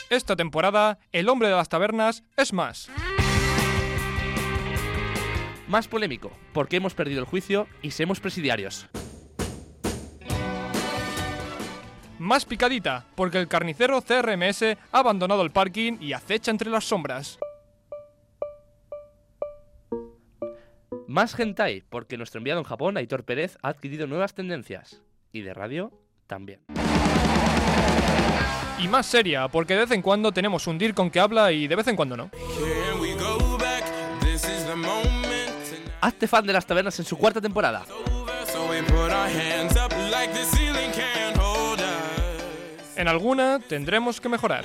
Esta temporada, el hombre de las tabernas es más. Más polémico, porque hemos perdido el juicio y somos presidiarios. Más picadita, porque el carnicero CRMS ha abandonado el parking y acecha entre las sombras. Más hentai, porque nuestro enviado en Japón, Aitor Pérez, ha adquirido nuevas tendencias. Y de radio, también. Y más seria, porque de vez en cuando tenemos un dir con que habla y de vez en cuando no. Hazte fan de las tabernas en su 4ª temporada. En alguna tendremos que mejorar.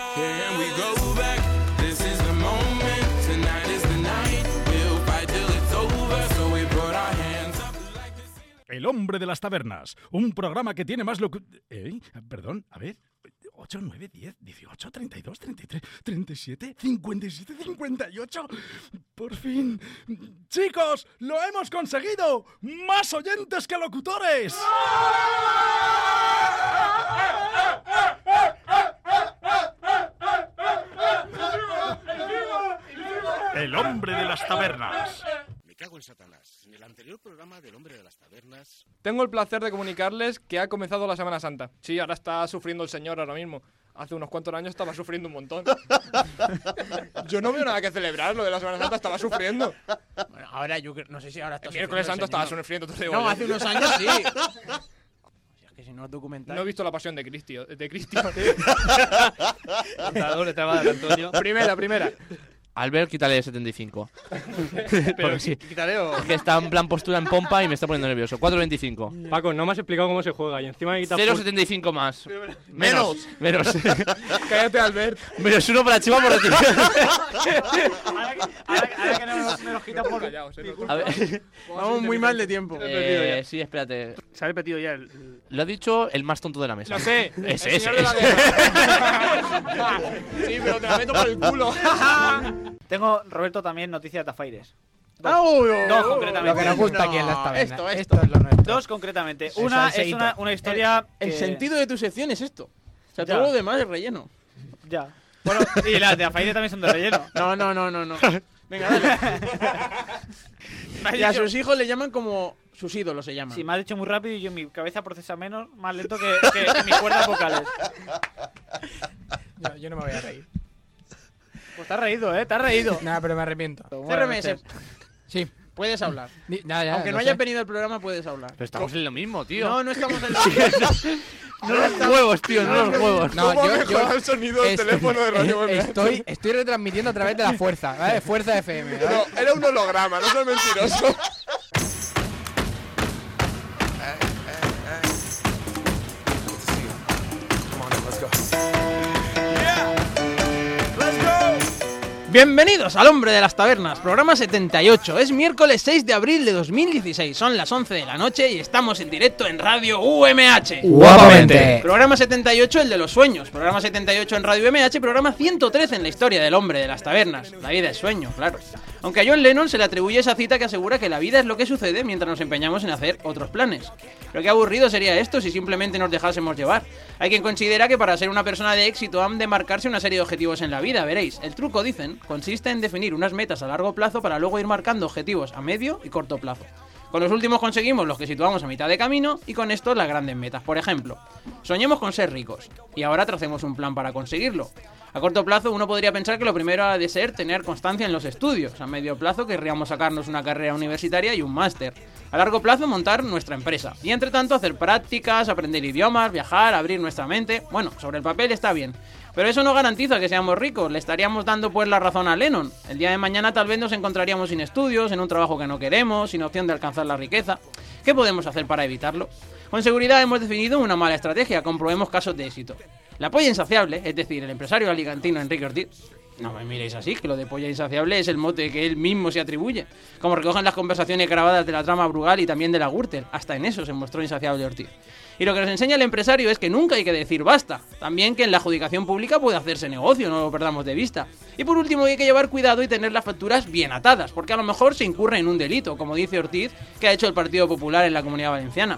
El hombre de las tabernas, un programa que tiene más Perdón, a ver... 8, 9, 10, 18, 32, 33, 37, 57, 58... ¡Por fin! ¡Chicos, lo hemos conseguido! ¡Más oyentes que locutores! El hombre de las tabernas. Me cago en Satanás. En el anterior programa del hombre de las tabernas... Tengo el placer de comunicarles que ha comenzado la Semana Santa. Sí, ahora está sufriendo el señor ahora mismo. Hace unos cuantos años estaba sufriendo un montón. Yo no veo nada que celebrar, lo de la Semana Santa estaba sufriendo. Bueno, ahora yo no sé si ahora está El miércoles santo estaba sufriendo, te digo. No, yo. hace unos años sí. Es que si no es documental. No he visto la pasión de Cristo. Contador, estaba de Antonio. Primera. Albert, quítale 75. Pero sí. quitaré o... Es que está en plan postura en pompa y me está poniendo nervioso. 4.25. Paco, no me has explicado cómo se juega y encima me quitas... 0.75 más. ¡Menos! Menos. Cállate, Albert. Menos 1 para Chiva por decir. Ahora que no me los quitan por... Callaos, A ver. Vamos muy mal de tiempo. Sí, espérate. Se ha repetido ya el... Lo ha dicho el más tonto de la mesa. Lo sé. Ese. El señor de la guerra. Sí, pero te la meto por el culo. Tengo, Roberto, también noticias de Tafaires. Dos concretamente. Lo que nos gusta aquí en las tabernas. Esto. Esto es lo nuestro. Dos concretamente. Una es salseíto. una historia El que- sentido de tu sección es esto. O sea, Ya. todo lo demás es relleno. Ya. Bueno, y las de Tafaires también son de relleno. No. Venga, dale. Y a sus hijos le llaman como sus ídolos se llaman. Si me has dicho muy rápido y yo mi cabeza procesa menos, más lento que mis cuerdas vocales. Yo no me voy a reír. Pues te has reído, te has reído. Nada, pero me arrepiento. CRMS. Sí. Puedes hablar. Ya, Aunque no hayas venido al programa, puedes hablar. Pero estamos en lo mismo, tío. No estamos en No los huevos, tío, no los huevos. No, yo el sonido del teléfono de Radio estoy retransmitiendo a través de la fuerza, ¿vale? Fuerza FM, ¿vale? No, era un holograma, no soy mentiroso. Bienvenidos al Hombre de las Tabernas, programa 78. Es miércoles 6 de abril de 2016. Son las 11 de la noche y estamos en directo en Radio UMH. Guapamente. Programa 78, el de los sueños. Programa 78 en Radio UMH. Programa 113 en la historia del Hombre de las Tabernas. La vida es sueño, claro. Aunque a John Lennon se le atribuye esa cita que asegura que la vida es lo que sucede mientras nos empeñamos en hacer otros planes. Pero qué aburrido sería esto si simplemente nos dejásemos llevar. Hay quien considera que para ser una persona de éxito han de marcarse una serie de objetivos en la vida, veréis. El truco, dicen, consiste en definir unas metas a largo plazo para luego ir marcando objetivos a medio y corto plazo. Con los últimos conseguimos los que situamos a mitad de camino y con estos las grandes metas. Por ejemplo, soñemos con ser ricos y ahora tracemos un plan para conseguirlo. A corto plazo uno podría pensar que lo primero ha de ser tener constancia en los estudios. A medio plazo querríamos sacarnos una carrera universitaria y un máster. A largo plazo montar nuestra empresa. Y entre tanto hacer prácticas, aprender idiomas, viajar, abrir nuestra mente. Bueno, sobre el papel está bien. Pero eso no garantiza que seamos ricos. Le estaríamos dando pues la razón a Lennon. El día de mañana tal vez nos encontraríamos sin estudios, en un trabajo que no queremos, sin opción de alcanzar la riqueza. ¿Qué podemos hacer para evitarlo? Con seguridad hemos definido una mala estrategia. Comprobemos casos de éxito. La polla insaciable, es decir, el empresario alicantino Enrique Ortiz. No me miréis así, que lo de polla insaciable es el mote que él mismo se atribuye. Como recogen las conversaciones grabadas de la trama Brugal y también de la Gürtel. Hasta en eso se mostró insaciable Ortiz. Y lo que nos enseña el empresario es que nunca hay que decir basta. También que en la adjudicación pública puede hacerse negocio, no lo perdamos de vista. Y por último hay que llevar cuidado y tener las facturas bien atadas, porque a lo mejor se incurre en un delito, como dice Ortiz, que ha hecho el Partido Popular en la Comunidad Valenciana.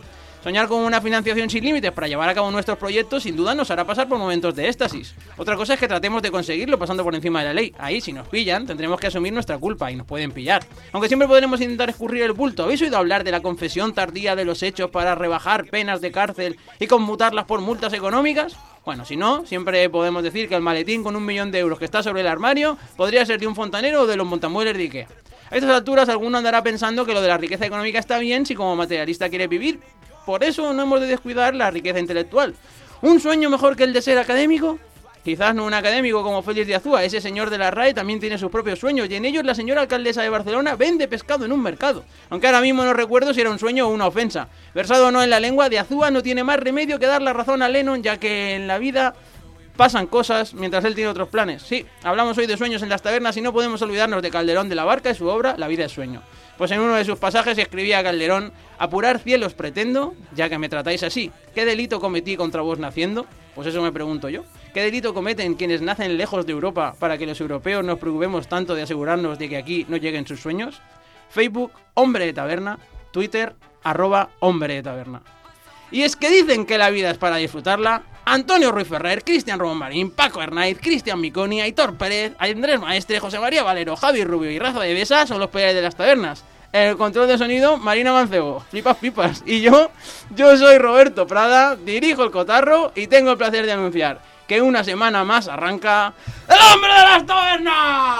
Soñar con una financiación sin límites para llevar a cabo nuestros proyectos sin duda nos hará pasar por momentos de éxtasis. Otra cosa es que tratemos de conseguirlo pasando por encima de la ley. Ahí, si nos pillan, tendremos que asumir nuestra culpa y nos pueden pillar. Aunque siempre podremos intentar escurrir el bulto. ¿Habéis oído hablar de la confesión tardía de los hechos para rebajar penas de cárcel y conmutarlas por multas económicas? Bueno, si no, siempre podemos decir que el maletín con 1 millón de euros que está sobre el armario podría ser de un fontanero o de los montamuebles de Ikea. A estas alturas alguno andará pensando que lo de la riqueza económica está bien si como materialista quiere vivir. Por eso no hemos de descuidar la riqueza intelectual. ¿Un sueño mejor que el de ser académico? Quizás no un académico como Félix de Azúa, ese señor de la RAE también tiene sus propios sueños y en ellos la señora alcaldesa de Barcelona vende pescado en un mercado. Aunque ahora mismo no recuerdo si era un sueño o una ofensa. Versado o no en la lengua, de Azúa no tiene más remedio que dar la razón a Lennon, ya que en la vida pasan cosas mientras él tiene otros planes. Sí, hablamos hoy de sueños en las tabernas y no podemos olvidarnos de Calderón de la Barca y su obra La vida es sueño. Pues en uno de sus pasajes escribía Calderón: apurar cielos pretendo, ya que me tratáis así. ¿Qué delito cometí contra vos naciendo? Pues eso me pregunto yo. ¿Qué delito cometen quienes nacen lejos de Europa para que los europeos nos preocupemos tanto de asegurarnos de que aquí no lleguen sus sueños? Facebook, Hombre de Taberna. Twitter, @Hombre de Taberna. Y es que dicen que la vida es para disfrutarla. Antonio Ruiz Ferrer, Cristian Román Marín, Paco Hernández, Cristian Miconi, Aitor Pérez, Andrés Maestre, José María Valero, Javi Rubio y Rafa de Besa son los pilares de las tabernas. En el control de sonido, Marina Mancebo, flipas pipas. Y yo soy Roberto Prada, dirijo el cotarro y tengo el placer de anunciar que una semana más arranca ¡El Hombre de las Tabernas!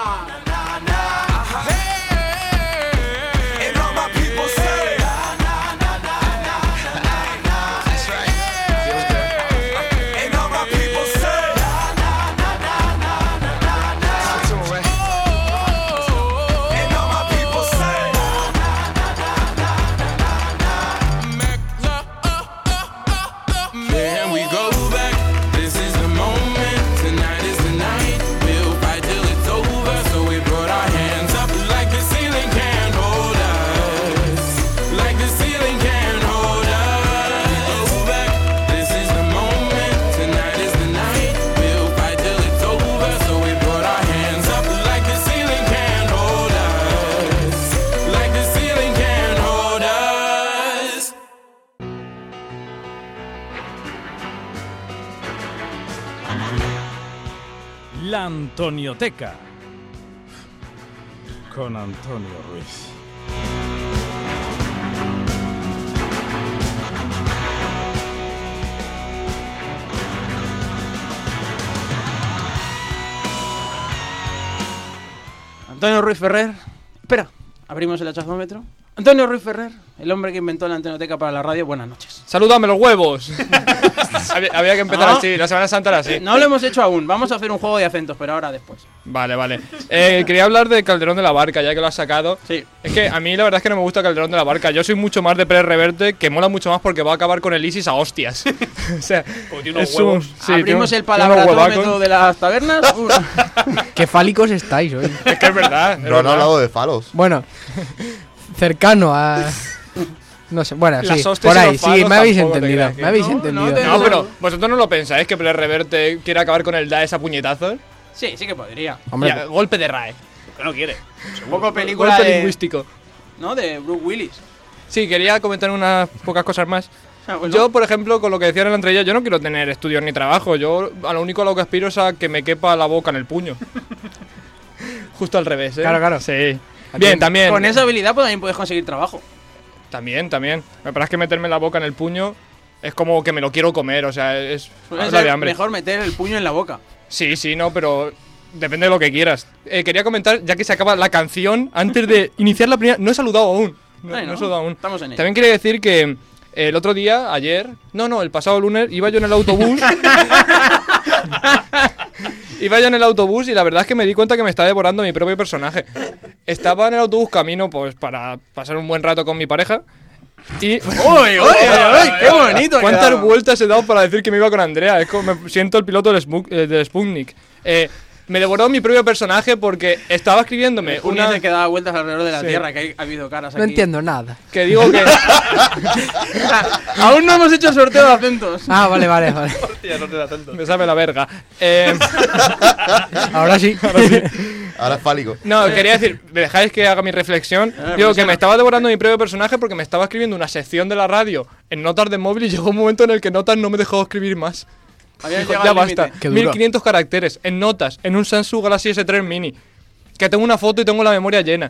La Antonioteca con Antonio Ruiz. Antonio Ruiz Ferrer. Espera, abrimos el hachazómetro. Antonio Ruiz Ferrer, el hombre que inventó la Antonioteca para la radio. Buenas noches. ¡Salúdame los huevos! Había que empezar No. así, la Semana Santa era así. No lo hemos hecho aún. Vamos a hacer un juego de acentos, pero ahora después. Vale. Quería hablar de Calderón de la Barca, ya que lo has sacado. Sí. Es que a mí la verdad es que no me gusta Calderón de la Barca. Yo soy mucho más de Pérez Reverte, que mola mucho más porque va a acabar con el ISIS a hostias. O sea, Como tiene unos es un- huevos. sí, Abrimos tiene el unos huevacos. palabra de las tabernas. Qué fálicos estáis hoy. Es que es verdad. es No han verdad. hablado de falos. Bueno, cercano a... No sé, bueno, Las sí, hostias por y ahí, los sí, falos me habéis tampoco te entendido, creas que- me habéis No, entendido. no te- No, pero vosotros no lo pensáis que Pérez Reverte quiere acabar con el DAES a puñetazos. Sí, sí que podría. Hombre, Ya, golpe de RAE. Que no quiere. Un poco película Golpe de, lingüístico. ¿no? De Bruce Willis. Sí, quería comentar unas pocas cosas más. Ah, bueno. Yo, por ejemplo, con lo que decían en la entrevista, yo no quiero tener estudios ni trabajo. Yo a lo único a lo que aspiro es a que me quepa la boca en el puño. Justo al revés, ¿eh? Claro. Sí. Bien, también. Con esa habilidad pues, también puedes conseguir trabajo. También. Me parece que meterme la boca en el puño es como que me lo quiero comer, o sea, es Suele habla ser de hambre. mejor meter el puño en la boca. Sí, no, pero depende de lo que quieras. Quería comentar, ya que se acaba la canción, antes de iniciar la primera... No he saludado aún. No Bueno, he saludado aún. estamos en ello. También quería decir que el otro día, ayer... No, el pasado lunes, iba yo en el autobús... Iba yo en el autobús y la verdad es que me di cuenta que me estaba devorando mi propio personaje. Estaba en el autobús camino pues para pasar un buen rato con mi pareja y... ¡Uy, qué bonito! ha ¿Cuántas quedado. vueltas he dado para decir que me iba con Andrea? Es como me siento el piloto del Sputnik. Me devoró mi propio personaje porque estaba escribiéndome Una una... vez que daba vueltas alrededor de la Sí. Tierra, que ha habido caras aquí. no entiendo nada. Que digo que... Aún no hemos hecho el sorteo de acentos. Ah, vale. me sabe la verga. Ahora sí. Ahora es fálico. No, quería decir, ¿me dejáis que haga mi reflexión? Digo pues que sí. me estaba devorando mi propio personaje porque me estaba escribiendo una sección de la radio en notas de móvil y llegó un momento en el que notas no me dejó escribir más. Había Dijo, llegado ya al basta. límite. Qué duro. 1500 caracteres en notas, en un Samsung Galaxy S3 Mini. Que tengo una foto y tengo la memoria llena.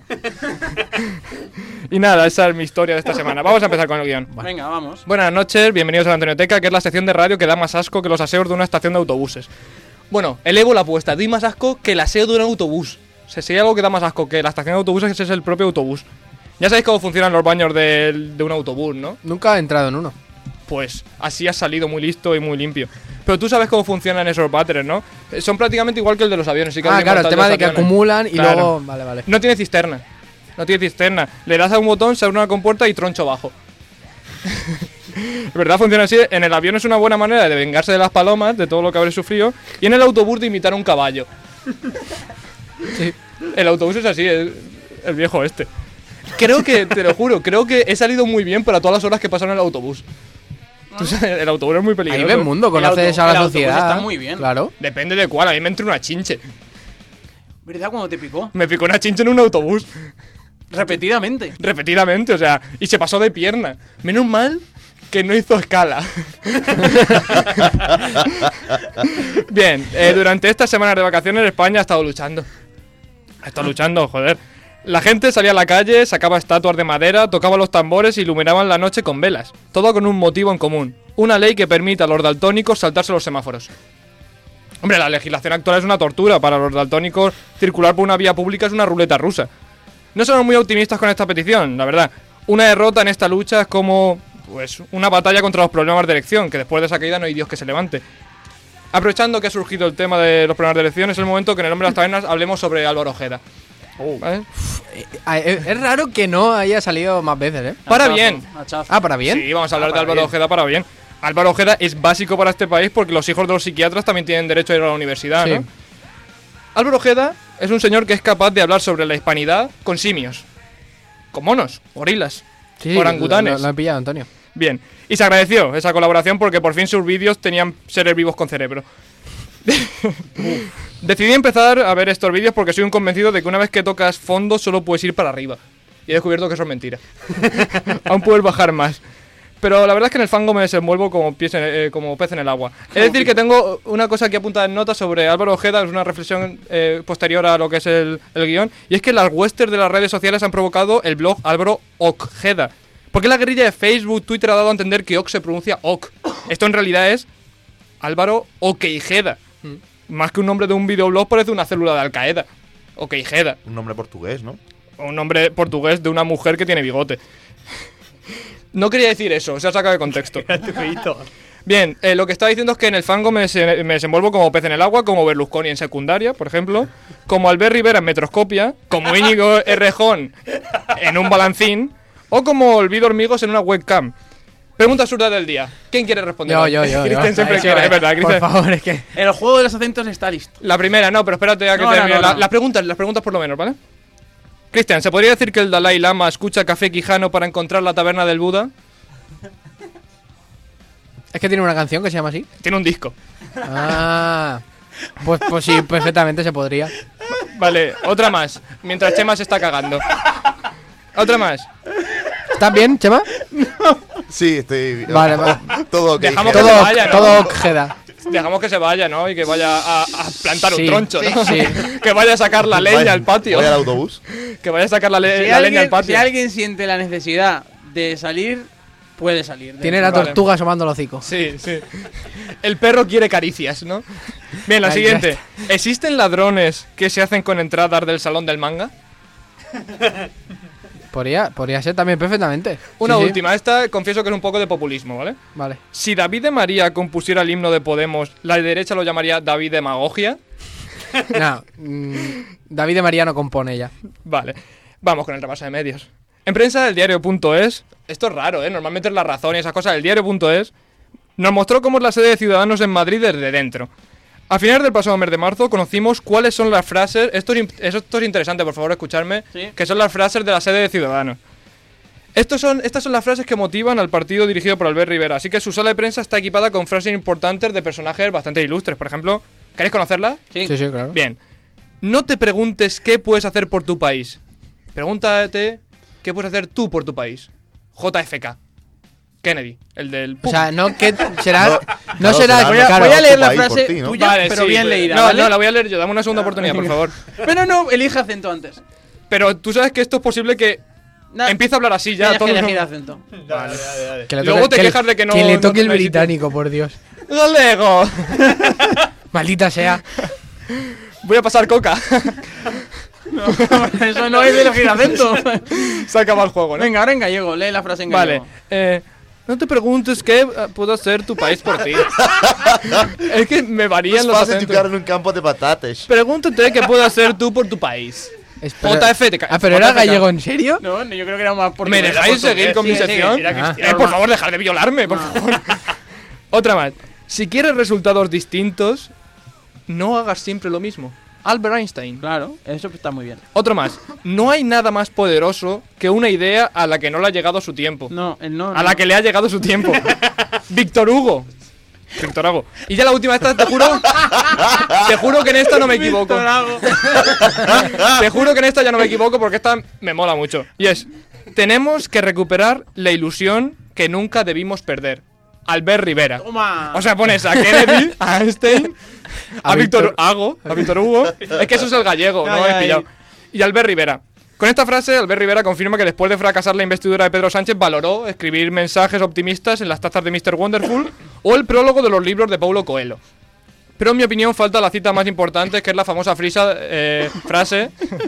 Y nada, esa es mi historia de esta semana. Vamos a empezar con el guión. Venga, vamos. Buenas noches, bienvenidos a la Antonioteca, que es la sección de radio que da más asco que los aseos de una estación de autobuses. Bueno, elevo la apuesta, doy más asco que el aseo de un autobús. O sea, si hay algo que da más asco que la estación de autobuses, ese es el propio autobús. Ya sabéis cómo funcionan los baños de un autobús, ¿no? Nunca he entrado en uno. Pues así has salido muy listo y muy limpio. Pero tú sabes cómo funcionan esos váteres, ¿no? Son prácticamente igual que el de los aviones. Sí que alguien Claro, el monta tema los de que aviones. acumulan y Claro. luego... Vale. No tiene cisterna. No tiene cisterna. Le das a un botón, se abre una compuerta y troncho bajo. ¿De verdad funciona así? En el avión es una buena manera de vengarse de las palomas, de todo lo que habré sufrido. Y en el autobús de imitar a un caballo. Sí. El autobús es así, el viejo este. Creo que, te lo juro, creo que he salido muy bien para todas las horas que pasan en el autobús. Tú sabes, el autobús es muy peligroso. Ahí ves mundo, conoces a el la autobús sociedad. está muy bien. Claro. Depende de cuál, a mí me entró una chinche. ¿Verdad cuando te picó? Me picó una chinche en un autobús. Repetidamente. Repetidamente, o sea, y se pasó de pierna. Menos mal que no hizo escala. Bien, durante estas semanas de vacaciones España ha estado luchando. Ha estado luchando, joder. La gente salía a la calle, sacaba estatuas de madera, tocaba los tambores y iluminaban la noche con velas. Todo con un motivo en común. Una ley que permita a los daltónicos saltarse los semáforos. Hombre, la legislación actual es una tortura. Para los daltónicos, circular por una vía pública es una ruleta rusa. No somos muy optimistas con esta petición, la verdad. Una derrota en esta lucha es como, pues, una batalla contra los problemas de elección, que después de esa caída no hay Dios que se levante. Aprovechando que ha surgido el tema de los problemas de elección, es el momento que en el Hombre de las Tabernas hablemos sobre Álvaro Ojeda. ¿Vale? Es raro que no haya salido más veces, ¿eh? Para Hachazo, bien. hachazo. Ah, ¿para bien? Sí, vamos a hablar de para Álvaro bien. Ojeda para bien. Álvaro Ojeda es básico para este país porque los hijos de los psiquiatras también tienen derecho a ir a la universidad, Sí. ¿no? Álvaro Ojeda es un señor que es capaz de hablar sobre la hispanidad con simios. Con monos, gorilas, Sí, orangutanes. Lo he pillado, Antonio. Bien. Y se agradeció esa colaboración porque por fin sus vídeos tenían seres vivos con cerebro. Decidí empezar a ver estos vídeos porque soy un convencido de que una vez que tocas fondo solo puedes ir para arriba. Y he descubierto que eso es mentira. Aún puedes bajar más. Pero la verdad es que en el fango me desenvuelvo como pez en el agua. Es decir, que tengo una cosa aquí apuntada en notas sobre Álvaro Ojeda, es una reflexión posterior a lo que es el guión, y es que las westerns de las redes sociales han provocado el blog Álvaro Ojeda. Porque la guerrilla de Facebook, Twitter ha dado a entender que Ok se pronuncia Ok. Esto en realidad es Álvaro Okejeda. Más que un nombre de un videoblog parece una célula de Al Qaeda. Okejeda. Un nombre portugués, ¿no? Un nombre portugués de una mujer que tiene bigote. No quería decir eso, se ha sacado de contexto. Bien, lo que estaba diciendo es que en el fango me desenvuelvo como pez en el agua, como Berlusconi en secundaria, por ejemplo, como Albert Rivera en Metroscopia, como Íñigo Errejón en un balancín, o como Olvido Hormigos en una webcam. Pregunta absurda del día. ¿Quién quiere responder? Yo. Cristian siempre Eso quiere, es verdad. Por Cristian. favor, es que... El juego de los acentos está listo. La primera, no, pero espérate a que No, termine. no. Las preguntas por lo menos, ¿vale? Cristian, ¿se podría decir que el Dalai Lama escucha Café Quijano para encontrar la taberna del Buda? Es que tiene una canción que se llama así. Tiene un disco. Ah. Pues sí, perfectamente se podría. Vale, otra más. Mientras Chema se está cagando. Otra más. ¿Estás bien, Chema? Sí, estoy. Vale, vale. Todo ok. Dejamos que Todo, se vaya, ¿no? todo Ojeda. Dejamos que se vaya, ¿no? Y que vaya a plantar Sí, un troncho, ¿no? sí. Que vaya a sacar la leña al patio. Voy al autobús. Que vaya a sacar la Si leña al alguien, patio. si alguien siente la necesidad de salir, puede salir. Tiene la Vale. tortuga asomando el hocico. Sí, sí. El perro quiere caricias, ¿no? Bien, la Ahí siguiente. ¿Existen ladrones que se hacen con entradas del salón del manga? Podría ser también perfectamente. Una Sí, sí. última. Esta confieso que es un poco de populismo, ¿vale? Vale. Si David de María compusiera el himno de Podemos, la derecha lo llamaría David Demagogia. No, David de María no compone ya. Vale. Vamos con el repaso de medios. En prensa, el diario.es. Esto es raro, ¿eh? Normalmente es La Razón y esas cosas. El diario.es nos mostró cómo es la sede de Ciudadanos en Madrid desde dentro. A finales del pasado mes de marzo conocimos cuáles son las frases. Esto es interesante, por favor, escucharme. Sí. Que son las frases de la sede de Ciudadanos. Estas son las frases que motivan al partido dirigido por Albert Rivera. Así que su sala de prensa está equipada con frases importantes de personajes bastante ilustres. Por ejemplo, ¿queréis conocerlas? Sí. Sí, claro. Bien. No te preguntes qué puedes hacer por tu país. Pregúntate qué puedes hacer tú por tu país. JFK. Kennedy, el del... O sea, no, que será. No, No claro, será. será- Voy a claro, leer la país por frase ti, ¿no? tuya, Vale, pero sí, bien leída, No, ¿vale? no, la voy a leer yo. Dame una segunda oportunidad, por favor. Pero no, elige acento antes. Pero tú sabes que esto es posible que Nah, empiece a hablar así ya. tienes que todo elegir acento. Que le Luego toque- te que le- quejas de que no- Que le no toque el tengáis sitio. británico, por Dios. ¡Galego! Maldita sea. Voy a pasar coca. Eso no es de elegir acento. Se acaba el juego, ¿no? Venga, ahora en gallego, lee la frase en Vale. gallego. No te preguntes qué puedo hacer tu país por ti. Es que me No varían es los fácil acentos. jugar en un campo de patates. Pregúntate qué puedo hacer tú por tu país. Espera. JF, te Ah, pero era JFK. gallego, ¿en serio? No, yo creo que era más por ¿Me dejáis seguir con mi sección? Por favor, dejad de violarme, por favor. Otra más. Si quieres resultados distintos, no hagas siempre lo mismo. Albert Einstein. Claro, eso está muy bien. Otro más. No hay nada más poderoso que una idea a la que no le ha llegado su tiempo. No, el no. A la que le ha llegado su tiempo. Víctor Hugo. Víctor Hugo. Y ya la última esta, te juro que en esta no me equivoco. Te juro que en esta ya no me equivoco porque esta me mola mucho. Y es, tenemos que recuperar la ilusión que nunca debimos perder. Albert Rivera. Toma. O sea, pones a Kennedy, a Einstein, a Víctor Hugo, a Víctor Hugo. Es que eso es el gallego, no Ay, he ay. pillado. Y Albert Rivera. Con esta frase, Albert Rivera confirma que después de fracasar la investidura de Pedro Sánchez, valoró escribir mensajes optimistas en las tazas de Mr. Wonderful o el prólogo de los libros de Paulo Coelho. Pero en mi opinión falta la cita más importante, que es la famosa frase...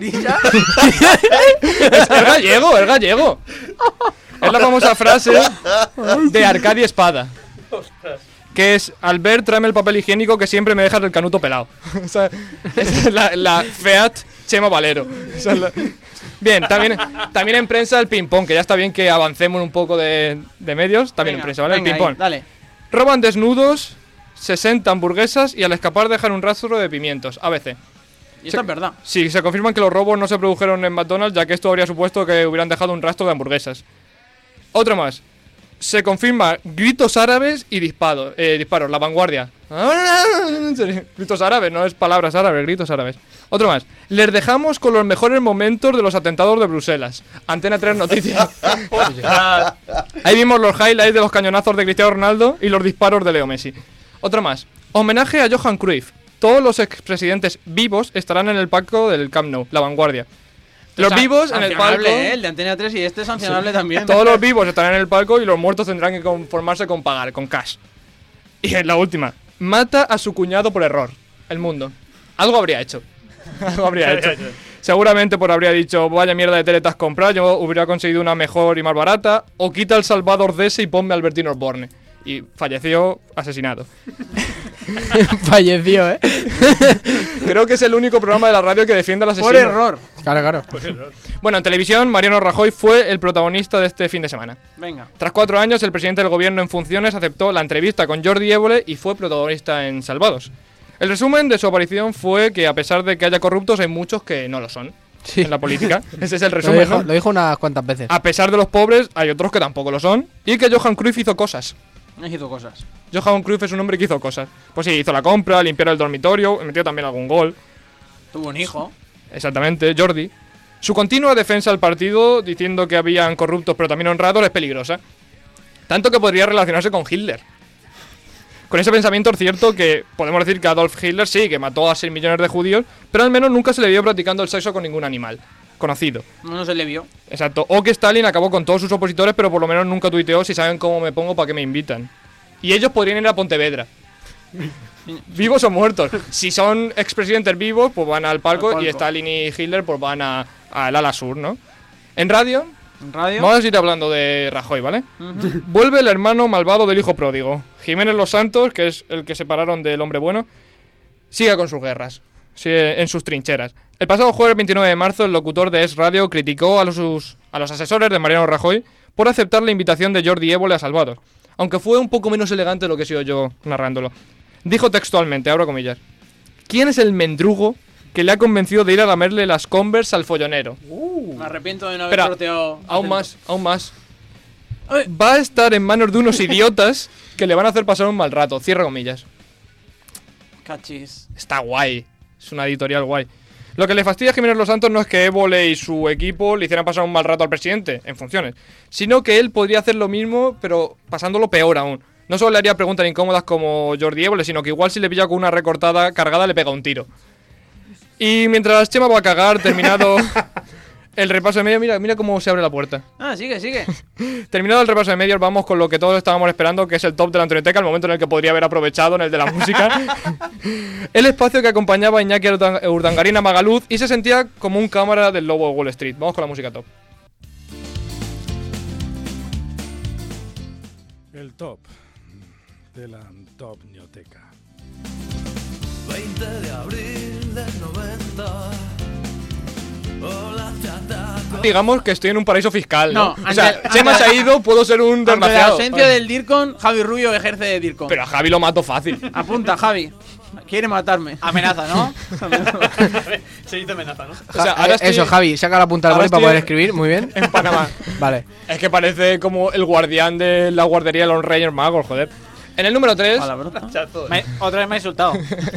Es gallego, es gallego. Es la famosa frase de Arcadia Espada. Que es, Albert, tráeme el papel higiénico que siempre me dejas el canuto pelado. O sea, esa es la Fiat Chema Valero. Esa es la- Bien, también en prensa el ping-pong, que ya está bien que avancemos un poco de medios. También en prensa, ¿vale? Venga, el ping-pong. ahí, dale. Roban desnudos 60 hamburguesas y al escapar dejan un rastro de pimientos. ABC. Y esto es verdad. Sí, se confirman que los robos no se produjeron en McDonald's, ya que esto habría supuesto que hubieran dejado un rastro de hamburguesas. Otro más. Se confirma gritos árabes y disparos. La vanguardia. Gritos árabes, no es palabras árabes, gritos árabes. Otro más. Les dejamos con los mejores momentos de los atentados de Bruselas. Antena 3 Noticias. Ahí vimos los highlights de los cañonazos de Cristiano Ronaldo y los disparos de Leo Messi. Otro más. Homenaje a Johan Cruyff. Todos los expresidentes vivos estarán en el palco del Camp Nou, la vanguardia. Los vivos en el palco. El de Antena 3 y este es sancionable también. Todos los vivos estarán en el palco y los muertos tendrán que conformarse con pagar, con cash. Y en la última. Mata a su cuñado por error. El mundo. Algo habría hecho. Algo habría hecho. Seguramente habría dicho, vaya mierda de tele te has comprado, yo hubiera conseguido una mejor y más barata. O quita el Salvador de ese y ponme a Albertino Osborne. Y falleció asesinado. Falleció, ¿eh? Creo que es el único programa de la radio que defiende al asesino. Por error. Claro, claro. Bueno, en televisión, Mariano Rajoy fue el protagonista de este fin de semana. Venga. Tras 4 años, el presidente del gobierno en funciones aceptó la entrevista con Jordi Évole y fue protagonista en Salvados. El resumen de su aparición fue que a pesar de que haya corruptos, hay muchos que no lo son Sí. en la política. Ese es el Lo resumen, dijo, ¿no? lo dijo unas cuantas veces. A pesar de los pobres, hay otros que tampoco lo son. Y que Johan Cruyff hizo cosas. Hizo cosas. Johan Cruyff es un hombre que hizo cosas. Pues sí, hizo la compra, limpiar el dormitorio, metió también algún gol. Tuvo un hijo. Exactamente, Jordi. Su continua defensa al partido, diciendo que habían corruptos pero también honrados, es peligrosa. Tanto que podría relacionarse con Hitler. Con ese pensamiento es cierto que podemos decir que Adolf Hitler sí, que mató a 6 millones de judíos, pero al menos nunca se le vio practicando el sexo con ningún animal conocido. No se le vio. Exacto. O que Stalin acabó con todos sus opositores, pero por lo menos nunca tuiteó si saben cómo me pongo para que me invitan. Y ellos podrían ir a Pontevedra. Vivos o muertos. Si son expresidentes vivos, pues van al palco, y Stalin y Hitler pues van al ala sur, ¿no? En radio, En radio. vamos a ir hablando de Rajoy, ¿vale? Ujú. Vuelve el hermano malvado del hijo pródigo. Jiménez Los Santos, que es el que separaron del hombre bueno, sigue con sus guerras, sigue en sus trincheras. El pasado jueves 29 de marzo, el locutor de Es Radio criticó a los asesores de Mariano Rajoy por aceptar la invitación de Jordi Évole a Salvados, aunque fue un poco menos elegante de lo que he sido yo narrándolo. Dijo textualmente, abro comillas: ¿quién es el mendrugo que le ha convencido de ir a lamerle las Converse al follonero? Me arrepiento de no haber Espera, sorteado. aún más. Ay. Va a estar en manos de unos idiotas que le van a hacer pasar un mal rato. Cierra comillas. Cachis. Está guay. Es una editorial guay. Lo que le fastidia a Jiménez Los Santos no es que Évole y su equipo le hicieran pasar un mal rato al presidente, en funciones, sino que él podría hacer lo mismo, pero pasándolo peor aún. No solo le haría preguntas incómodas como Jordi Évole, sino que igual si le pilla con una recortada cargada le pega un tiro. Y mientras Chema va a cagar, terminado el repaso de medios, mira cómo se abre la puerta. Ah, sigue. Terminado el repaso de medios, vamos con lo que todos estábamos esperando, que es el top de la Antonioteca, el momento en el que podría haber aprovechado, en el de la música. El espacio que acompañaba a Iñaki Urdangarín a Magaluz y se sentía como un cámara del lobo de Wall Street. Vamos con la música top. El top de la Antonioteca. 20 de abril del 90. Hola, chata. Digamos que estoy en un paraíso fiscal, ¿no? No, O sea, ante- Chema se ha ido, puedo ser un Ante la desgraciado. ausencia del DIRCON, Javi Rubio ejerce de DIRCON. Pero a Javi lo mato fácil. Apunta, Javi. Quiere matarme. Amenaza, ¿no? Se dice amenaza, ¿no? O sea, ahora estoy Eso, Javi, saca la punta del ahora boli para estoy poder escribir. Muy bien. en Panamá. Vale. Es que parece como el guardián de la guardería de los Reyes Magos, joder. En el número 3... Otra vez me ha insultado.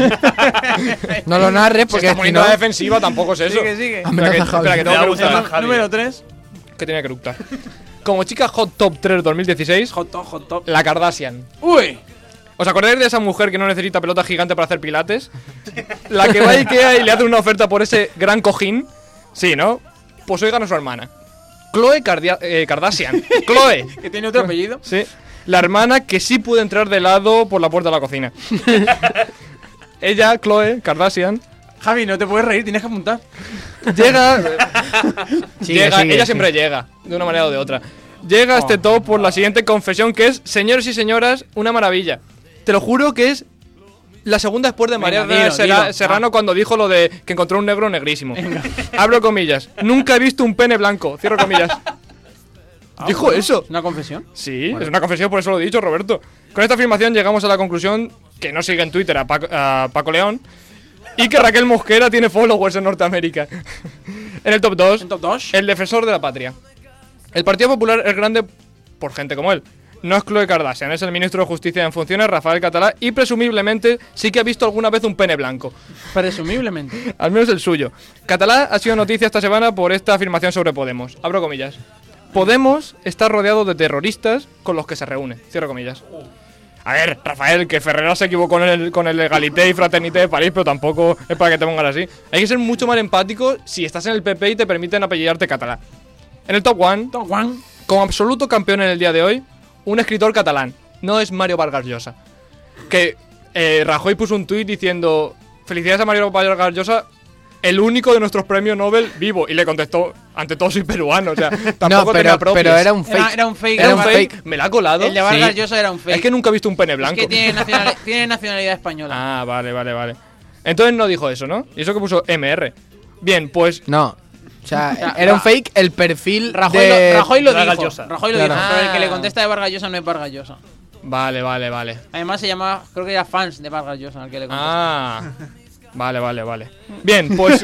No lo narres Se porque está si poniendo no, a la defensiva, tampoco es eso. Sigue. Amenaza Espera, a Javi. que tengo que eructar. Número 3. Que tenía que eructar. Como chica Hot Top 3 2016, Hot top. la Kardashian. Uy. ¿Os acordáis de esa mujer que no necesita pelota gigante para hacer pilates? La que va a Ikea y le hace una oferta por ese gran cojín. Sí, ¿no? Pues hoy gana su hermana. Khloe Kardashian. Khloe. Que tiene otro apellido. Sí. La hermana que sí puede entrar de lado por la puerta de la cocina. Ella, Khloe Kardashian, Javi, no te puedes reír, tienes que apuntar. llega. Sigue, llega sigue, ella sí. siempre llega, de una manera o de otra. Llega a este top por la siguiente confesión, que es, señores y señoras, una maravilla. Te lo juro que es la segunda después de María Venga, dilo. Serrano cuando dijo lo de que encontró un negro negrísimo. Abro comillas. Nunca he visto un pene blanco. Cierro comillas. ¿Dijo eso? ¿Una confesión? Sí, es una confesión, por eso lo he dicho, Roberto. Con esta afirmación llegamos a la conclusión que no sigue en Twitter a Paco León y que Raquel Mosquera tiene followers en Norteamérica. En el top 2, ¿En top 2? el defensor de la patria. El Partido Popular es grande por gente como él. No es Khloe Kardashian, es el ministro de Justicia en funciones, Rafael Catalá, y presumiblemente sí que ha visto alguna vez un pene blanco. Presumiblemente. Al menos el suyo. Catalá ha sido noticia esta semana por esta afirmación sobre Podemos. Abro comillas. Podemos está rodeado de terroristas con los que se reúne. Cierro comillas. A ver, Rafael, que Ferreras se equivocó con el Legalité y Fraternité de París, pero tampoco es para que te pongas así. Hay que ser mucho más empático si estás en el PP y te permiten apellidarte Catalá. En el top 1, Top 1. como absoluto campeón en el día de hoy, un escritor catalán. No es Mario Vargas Llosa. Que Rajoy puso un tuit diciendo: felicidades a Mario Vargas Llosa, el único de nuestros premios Nobel vivo. Y le contestó: ante todo soy peruano. O sea, tampoco te me apropies. pero era un fake. Era un fake. Era un fake. Me la ha colado. El de Vargas Sí. Llosa era un fake. Es que nunca he visto un pene blanco. Es que tiene nacionalidad española. Ah, vale. Entonces no dijo eso, ¿no? Y eso que puso MR. Bien, pues No. O sea, era un fake el perfil Rajoy, de... Rajoy lo Vargas dijo. Llosa. Rajoy lo Claro. dijo. Pero el que Ah. le contesta de Vargas Llosa no es Vargas Llosa. Vale. Además se llamaba, creo que era fans de Vargas Llosa el que le contesta. Ah, vale. Bien, pues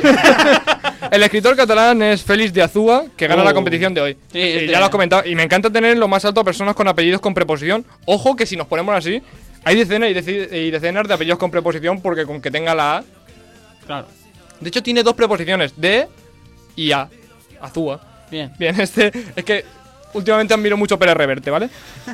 el escritor catalán es Félix de Azúa, que gana la competición de hoy. Sí, Y este- ya lo has comentado. Y me encanta tener en lo más alto a personas con apellidos con preposición. Ojo que si nos ponemos así, hay decenas y decenas de apellidos con preposición, porque con que tenga la A. Claro. De hecho, tiene dos preposiciones, de y a. Azúa. Bien. Bien, es que últimamente admiro mucho Pérez Reverte, ¿vale?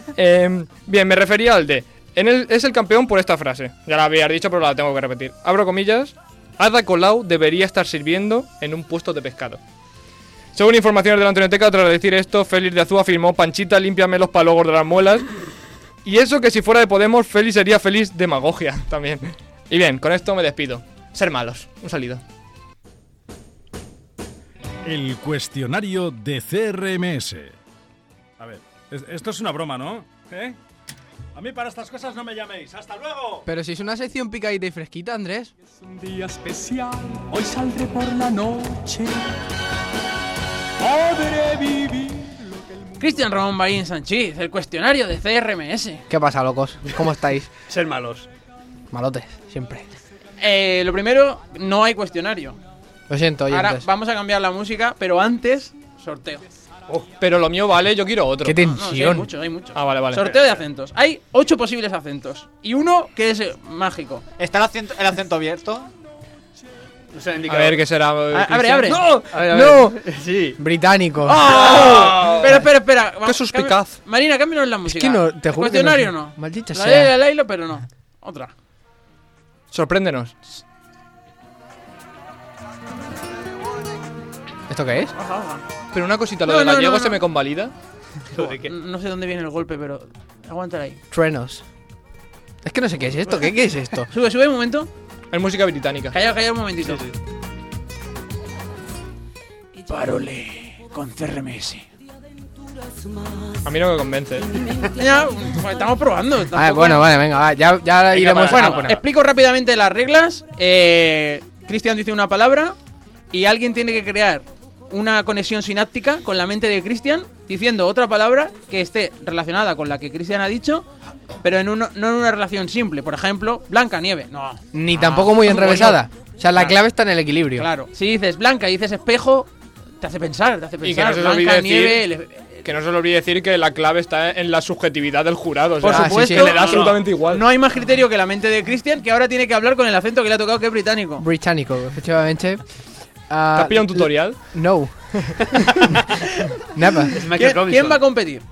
Bien, me refería al de. Es el campeón por esta frase. Ya la había dicho, pero la tengo que repetir. Abro comillas. Ada Colau debería estar sirviendo en un puesto de pescado. Según informaciones de la Antonioteca, tras decir esto, Félix de Azúa afirmó: Panchita, límpiame los palogos de las muelas. Y eso que si fuera de Podemos, Félix sería feliz demagogia también. Y bien, con esto me despido. Ser malos. Un saludo. El cuestionario de CRMS. A ver, esto es una broma, ¿no? ¿Eh? A mí para estas cosas no me llaméis. ¡Hasta luego! Pero si es una sección picadita y fresquita, Andrés. Un día especial, hoy saldré por la noche. Podré vivir lo que el mundo... Cristian Ramón Marín Sanchís, el cuestionario de CRMS. ¿Qué pasa, locos? ¿Cómo estáis? Ser malos. Malotes, siempre. Lo primero, no hay cuestionario. Lo siento, Ahora oyentes. vamos a cambiar la música, pero antes, sorteo. Pero lo mío vale, yo quiero otro. Qué No, sí, hay tensión. mucho, hay mucho. Ah, vale. Sorteo de acentos. Hay 8 posibles acentos. Y uno que es mágico. ¿Está el acento abierto? No sé, A ver, ¿qué será? Abre, abre. ¡No! A ver, a ¡No! ver. Sí. Británico. ¡Oh! Espera. Qué suspicaz. Marina, cámbianos la música. Es que no, te juro que no cuestionario sé. no. Maldita La sea. de Lailo, pero no. Otra. Sorpréndenos. ¿Esto qué es? Ajá. Pero una cosita, ¿lo No, de no, gallego no, se no. me convalida? No sé dónde viene el golpe, pero aguántala ahí. Truenos. Es que no sé qué es esto. ¿Qué es esto? Sube un momento. Es música británica. Calla un momentito. Parole con CRMS. A mí no me convence. Ya, estamos probando. Bueno, vale, venga, va, ya iremos. Bueno, bueno, explico rápidamente las reglas. Cristian dice una palabra y alguien tiene que crear una conexión sináptica con la mente de Cristian diciendo otra palabra que esté relacionada con la que Cristian ha dicho, pero no en una relación simple. Por ejemplo, Blanca Nieve. No. ni tampoco muy enrevesada. O sea, la Claro. clave está en el equilibrio. Claro. Si dices Blanca y dices espejo, te hace pensar. Y que no se os Blanca, olvide Nieve. Que no se le olvide decir que la clave está en la subjetividad del jurado. O Por sea, supuesto. que le da absolutamente igual. No hay más criterio que la mente de Cristian, que ahora tiene que hablar con el acento que le ha tocado, que es británico. Británico, efectivamente. ¿Te has pillado un tutorial? No. Never. Es Michael Robinson. ¿Quién va a competir?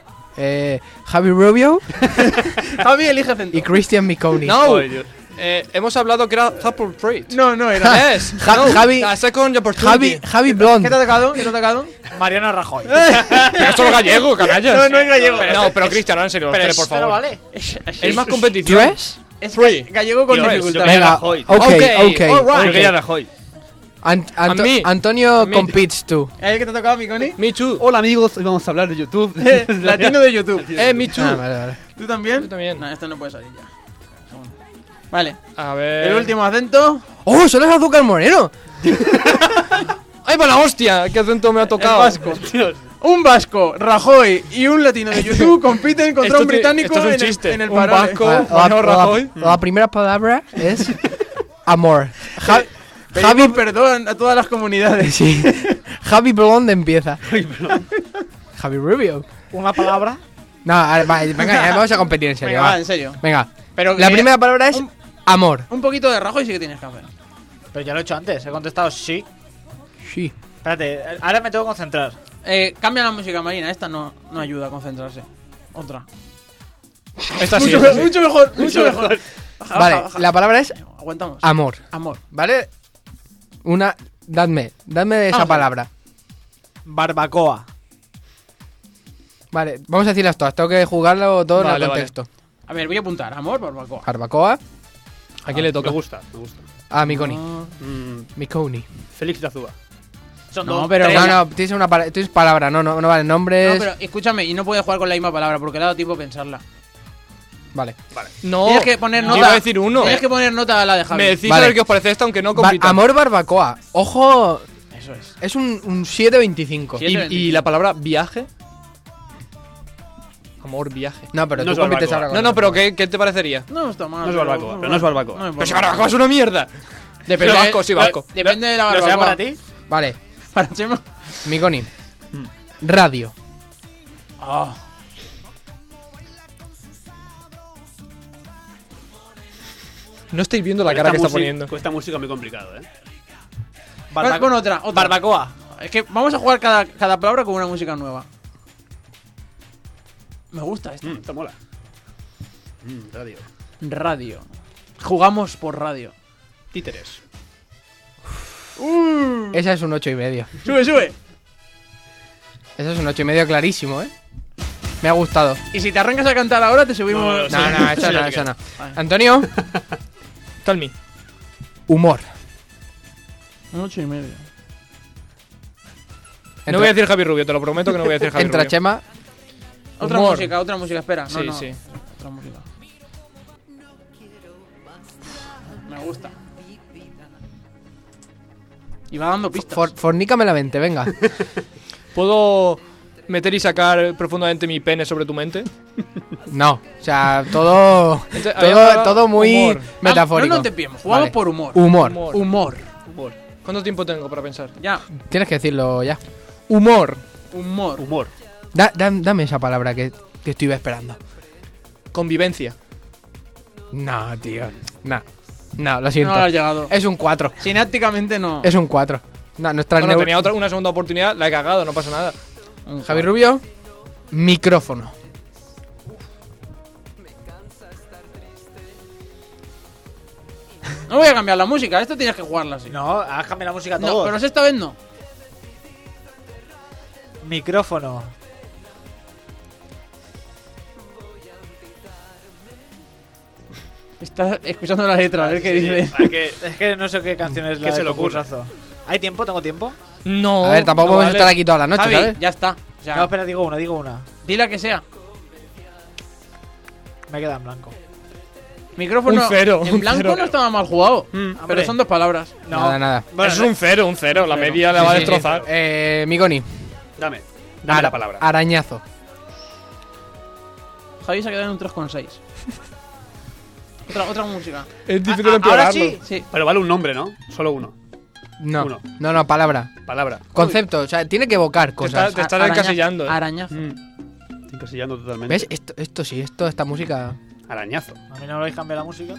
Javi Rubio Javi elige acento. y Christian Miconi. No. Ay, Dios. Hemos hablado que era Zapper Trade. No era. Es. Javi- A second opportunity. Javi Blond. ¿Qué te ha tocado? ¿Qué te ha tocado? Mariano Rajoy. Pero es solo gallego, canallas. No es gallego. No, pero Cristian, no, en serio, Pero por favor. vale. Es más competición. ¿Tres? Es Three. gallego con Yo dificultad. quería Venga, Rajoy. ok. Alright. Yo quería Rajoy. mí. Antonio A mí. competes tú. ¿Qué te ha tocado, Miconi? Me too. Hola amigos, hoy vamos a hablar de YouTube. Latino de YouTube. Me too. Vale. ¿Tú también? Yo también. No, esto no puede salir ya. Vale. A ver. El último acento. ¡Oh, solo es azúcar moreno! ¡Ay, por la hostia! ¿Qué acento me ha El tocado? vasco. Dios. Un vasco, Rajoy y un latino de YouTube compiten contra un británico esto es un en el- chiste. en el Un parole. vasco. La, Rajoy. la primera palabra es amor. Javi, perdón a todas las comunidades. Sí. Javi Blond empieza. Javi Rubio. Una palabra. No, a ver, venga, ya vamos a competir en serio. Venga, va. va, en serio. Venga. Pero La primera palabra es amor. Un poquito de Rajoy sí que tienes que hacer. Pero ya lo he hecho antes. He contestado sí. Sí. Espérate, ahora me tengo que concentrar. Cambia la música, Marina. Esta no ayuda a concentrarse. Otra. Esta sí. Mucho mejor, mucho mejor. Baja, Vale, baja. la palabra es Aguantamos. amor. Amor. ¿Vale? Dadme de esa Vamos. palabra. Barbacoa. Vale, vamos a decirlas todas. Tengo que jugarlo todo en Vale, el vale. contexto. A ver, voy a apuntar. Amor, barbacoa. Barbacoa. ¿A quién le toca? Me gusta. Ah, Miconi. Mm, Miconi. Félix de Azúa. Son No, dos. pero- tres. No, tienes una tienes palabra. No vale. Nombres. No, pero escúchame, y no puedes jugar con la misma palabra porque le ha dado tiempo a pensarla. Vale. No. Tienes que poner yo nota. iba a decir uno. Tienes que poner nota a la de Javi. Me decís Vale. a ver qué os parece esta, aunque no compita. Amor barbacoa. Ojo, Eso es. es un 7.25. Sí. ¿Y la palabra viaje? Amor, viaje. No, pero No tú es compites barbacoa. ahora con No, no, pero barbacoa. ¿qué te parecería? No está mal. No es barbacoa, pero no es barbacoa. Pero si barbacoa es una mierda. Depende, Soy vasco, soy vasco. Depende de la ¿Lo barbacoa. sea para ti? Vale, Para Chema. Miconi. Radio. Ah. No estáis viendo la cara que está poniendo. Con esta música muy complicado, Con otra. Barbacoa. Es que vamos a jugar cada palabra con una música nueva. Me gusta esto. Esto mola. Radio. Radio. Jugamos por radio. Títeres. Esa es un 8,5. Sube, sube. Esa es un 8,5 clarísimo, Me ha gustado. Y si te arrancas a cantar ahora, te subimos. No, eso Sí, no, sí, eso no. Vale. Antonio, Tell me. humor. Un 8,5. No voy a decir Javi Rubio, te lo prometo que no voy a decir Javi Entra Rubio. Chema. Otra Humor. música, espera. No, Sí, no. sí. Otra música. Me gusta. Y va dando pistas. Fornícame la mente, venga. ¿Puedo meter y sacar profundamente mi pene sobre tu mente? No, o sea, todo todo muy humor. metafórico. No nos desviemos, jugamos Vale. por humor. Humor. Humor. ¿Cuánto tiempo tengo para pensar? Ya. Tienes que decirlo ya. Humor. Humor. Humor. Dame esa palabra que estoy esperando. Convivencia. No, tío. No. No, lo siento. No lo has llegado. Es un 4. Sinápticamente no. Es un 4. No, nuestra Bueno, tenía una segunda oportunidad, la he cagado, no pasa nada. Javi Rubio, micrófono. No voy a cambiar la música, esto tienes que jugarla así. No, has cambiado la música No, todo. pero esta vez no. Micrófono. Estás escuchando la letra, a ver qué dice. Es que no sé qué canción es la ¿Qué se de le ocurre? concursazo. ¿Hay tiempo? ¿Tengo tiempo? No. A ver, tampoco no vamos a vale. estar aquí toda la noche, Javi, ¿sabes? ya está. O sea, No, espera, digo una. di la que sea. Me queda en blanco. Micrófono Un cero, en un blanco cero. no estaba mal jugado. Pero hombre. son dos palabras. No. Nada. Bueno, Eso es un cero. La media la va a Sí, sí, sí. destrozar. Migoni. Dame la palabra. Arañazo. Javi se ha quedado en un 3,6. Otra música. Es difícil ahora empeorarlo. sí. Sí. Pero vale un nombre, ¿no? Solo uno. No. Uno. No, palabra. Palabra. Concepto, o sea, tiene que evocar cosas. Te estás Araña- encasillando. Arañazo. Estoy encasillando totalmente. ¿Ves? Esto sí, esta música. Arañazo. A mí no me vais a cambiar la música.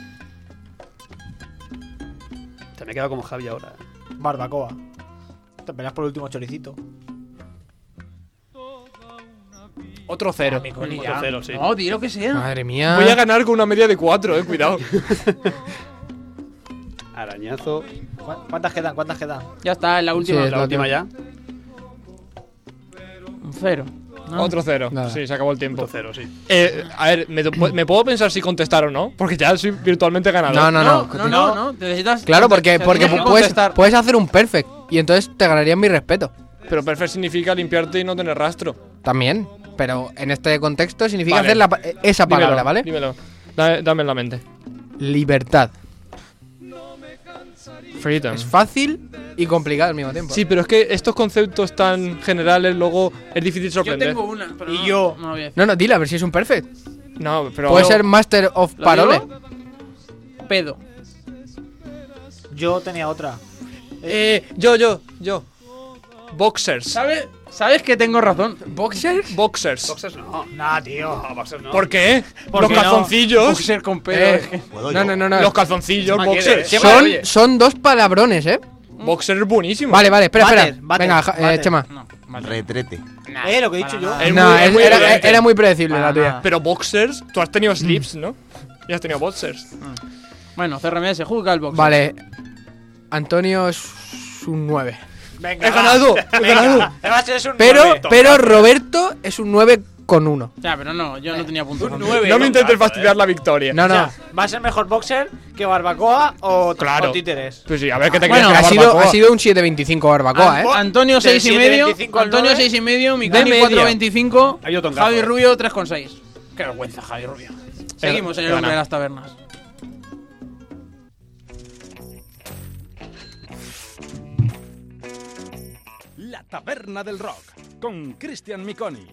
Te me he quedado como Javi ahora. Barbacoa. Te peleas por el último choricito. Otro cero. Otro cero, sí. No, di lo que sea. Madre mía. Voy a ganar con una media de 4, cuidado. Arañazo. ¿Cuántas quedan? Ya está, en la última. Sí, La última ya. Un 0. ¿no? Otro cero. Nada. Sí, se acabó el tiempo. Otro cero, sí. A ver, ¿me puedo pensar si contestar o no? Porque ya soy virtualmente ganador. No. Necesitas. Claro, porque tienes que puedes, contestar. puedes hacer un perfect y entonces te ganarían mi respeto. Pero perfect significa limpiarte y no tener rastro. También. Pero en este contexto significa Vale. hacer esa palabra, Dímelo, ¿vale? Dímelo. Dame en la mente. Libertad. Freedom. Es fácil y complicado al mismo tiempo. Sí, pero es que estos conceptos tan generales luego es difícil Yo sorprender. tengo una, pero Y no, yo. no lo voy a decir. No, dila, a ver si es un perfect. No, pero. Puede ser Master of ¿Lo Parole. digo? Pedo. Yo tenía otra. Yo. Boxers. ¿Sabes que tengo razón? ¿Boxers? Boxers. Boxers no. Nah, tío. No, boxers no. ¿Por qué? ¿Por Los qué no? calzoncillos. Boxer con pedo. ¿Puedo yo? No. Los calzoncillos, Chema quiere, boxers. Chema, oye. Son dos palabrones, ¿eh? Boxer es buenísimo. Vale, espera. Váter. Venga, Váter. Chema. Retrete. Lo que he dicho yo. Es No, muy- es muy era, evidente. era muy predecible Para la tuya. nada. Pero boxers, tú has tenido slips, ¿no? Y has tenido boxers. Bueno, CRMS, juzga el boxer. Vale. Antonio es un 9. Venga, He ganado. Además, eres un Pero, 9. pero Roberto es un 9,1. Ya, pero no, yo no tenía puntos. No me intentes fastidiar la victoria. No, O no. sea, ¿va a ser mejor boxer que barbacoa o, Claro. o títeres? Pues sí, a ver qué te Bueno, crees que la barbacoa. ha sido un 7,25 barbacoa, ¿eh? Antonio Del 6,5. 7,25 al Antonio 9. 6,5. De Micani media. 4,25. Hay otro engajo, Javi Rubio 3,6. Qué vergüenza, Javi Rubio. Seguimos en el Gana. hombre de las tabernas. La Taberna del Rock con Cristian Miconi.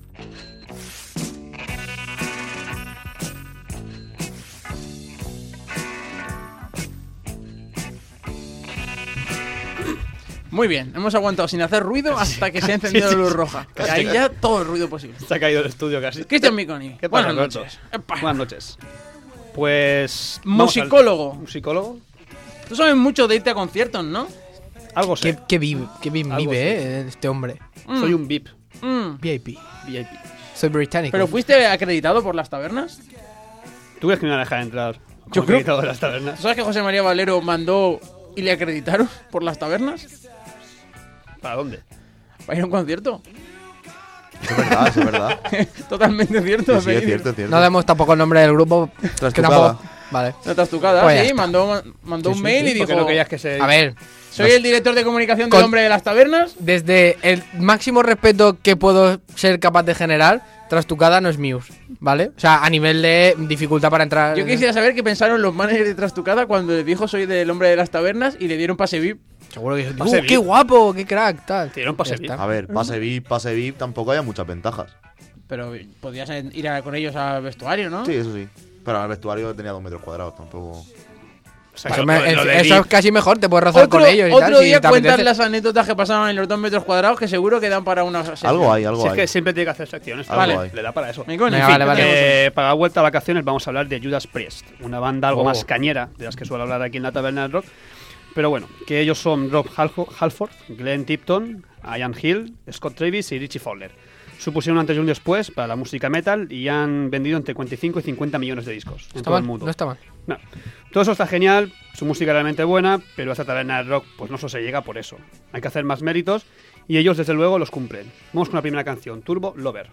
Muy bien, hemos aguantado sin hacer ruido hasta que se ha encendido la luz roja. Y ahí ya todo el ruido posible. Se ha caído el estudio casi. Cristian Miconi. ¿Qué pasa, Buenas Alberto? noches. Epa. Buenas noches. Pues. vamos al- Musicólogo. ¿Musicólogo? Tú sabes mucho de irte a conciertos, ¿no? Algo sé. Qué bien Algo vive, este hombre. Soy un VIP. VIP. VIP. Soy británico. ¿Pero fuiste acreditado por las tabernas? ¿Tú crees que me van a dejar entrar? Yo como creo- acreditado de las tabernas. ¿Tú sabes que José María Valero mandó y le acreditaron por las tabernas? ¿Para dónde? ¿Para ir a un concierto? Es verdad, es verdad. Totalmente cierto. Sí, sí, es Feliz. cierto, es cierto. No demos tampoco el nombre del grupo. Que Trastucada. tampoco. Vale. La trastucada, Pues ya sí, está. mandó un mail y Porque dijo: no querías que se. A ver, soy el director de comunicación del Con- hombre de las tabernas. desde el máximo respeto que puedo ser capaz de generar, Trastucada no es Muse, ¿vale? O sea, a nivel de dificultad para entrar. Yo quisiera saber qué pensaron los managers de Trastucada cuando le dijo soy del hombre de las tabernas y le dieron pase VIP. Seguro que Pase qué VIP. guapo, qué crack, tal. Te dieron pase Ya VIP. está. A ver, pase VIP, tampoco haya muchas ventajas. Pero podías ir con ellos al vestuario, ¿no? Sí, eso sí. Pero en el vestuario tenía 2 metros cuadrados, tampoco. sea, Eso, lo de eso VIP. es casi mejor, te puedes rozar con ellos y tal. Otro si día te cuentas apetece. las anécdotas que pasaban en los 2 metros cuadrados que seguro que dan para una sesión. Algo hay, Si algo es hay. que siempre tiene que hacer secciones. Algo Vale, hay. le da para eso. Me coño, Venga, en fin, vale. Para la vuelta a vacaciones vamos a hablar de Judas Priest, una banda algo Oh. más cañera de las que suelo hablar aquí en la Taberna del Rock. Pero bueno, que ellos son Rob Halford, Glenn Tipton, Ian Hill, Scott Travis y Richie Fowler. Supusieron un antes y un después para la música metal y han vendido entre 45 y 50 millones de discos en Está todo mal, el mundo. no está mal. No. Todo eso está genial, su música realmente buena, pero a esta Taberna del Rock pues no se llega por eso. Hay que hacer más méritos y ellos desde luego los cumplen. Vamos con la primera canción, Turbo Lover.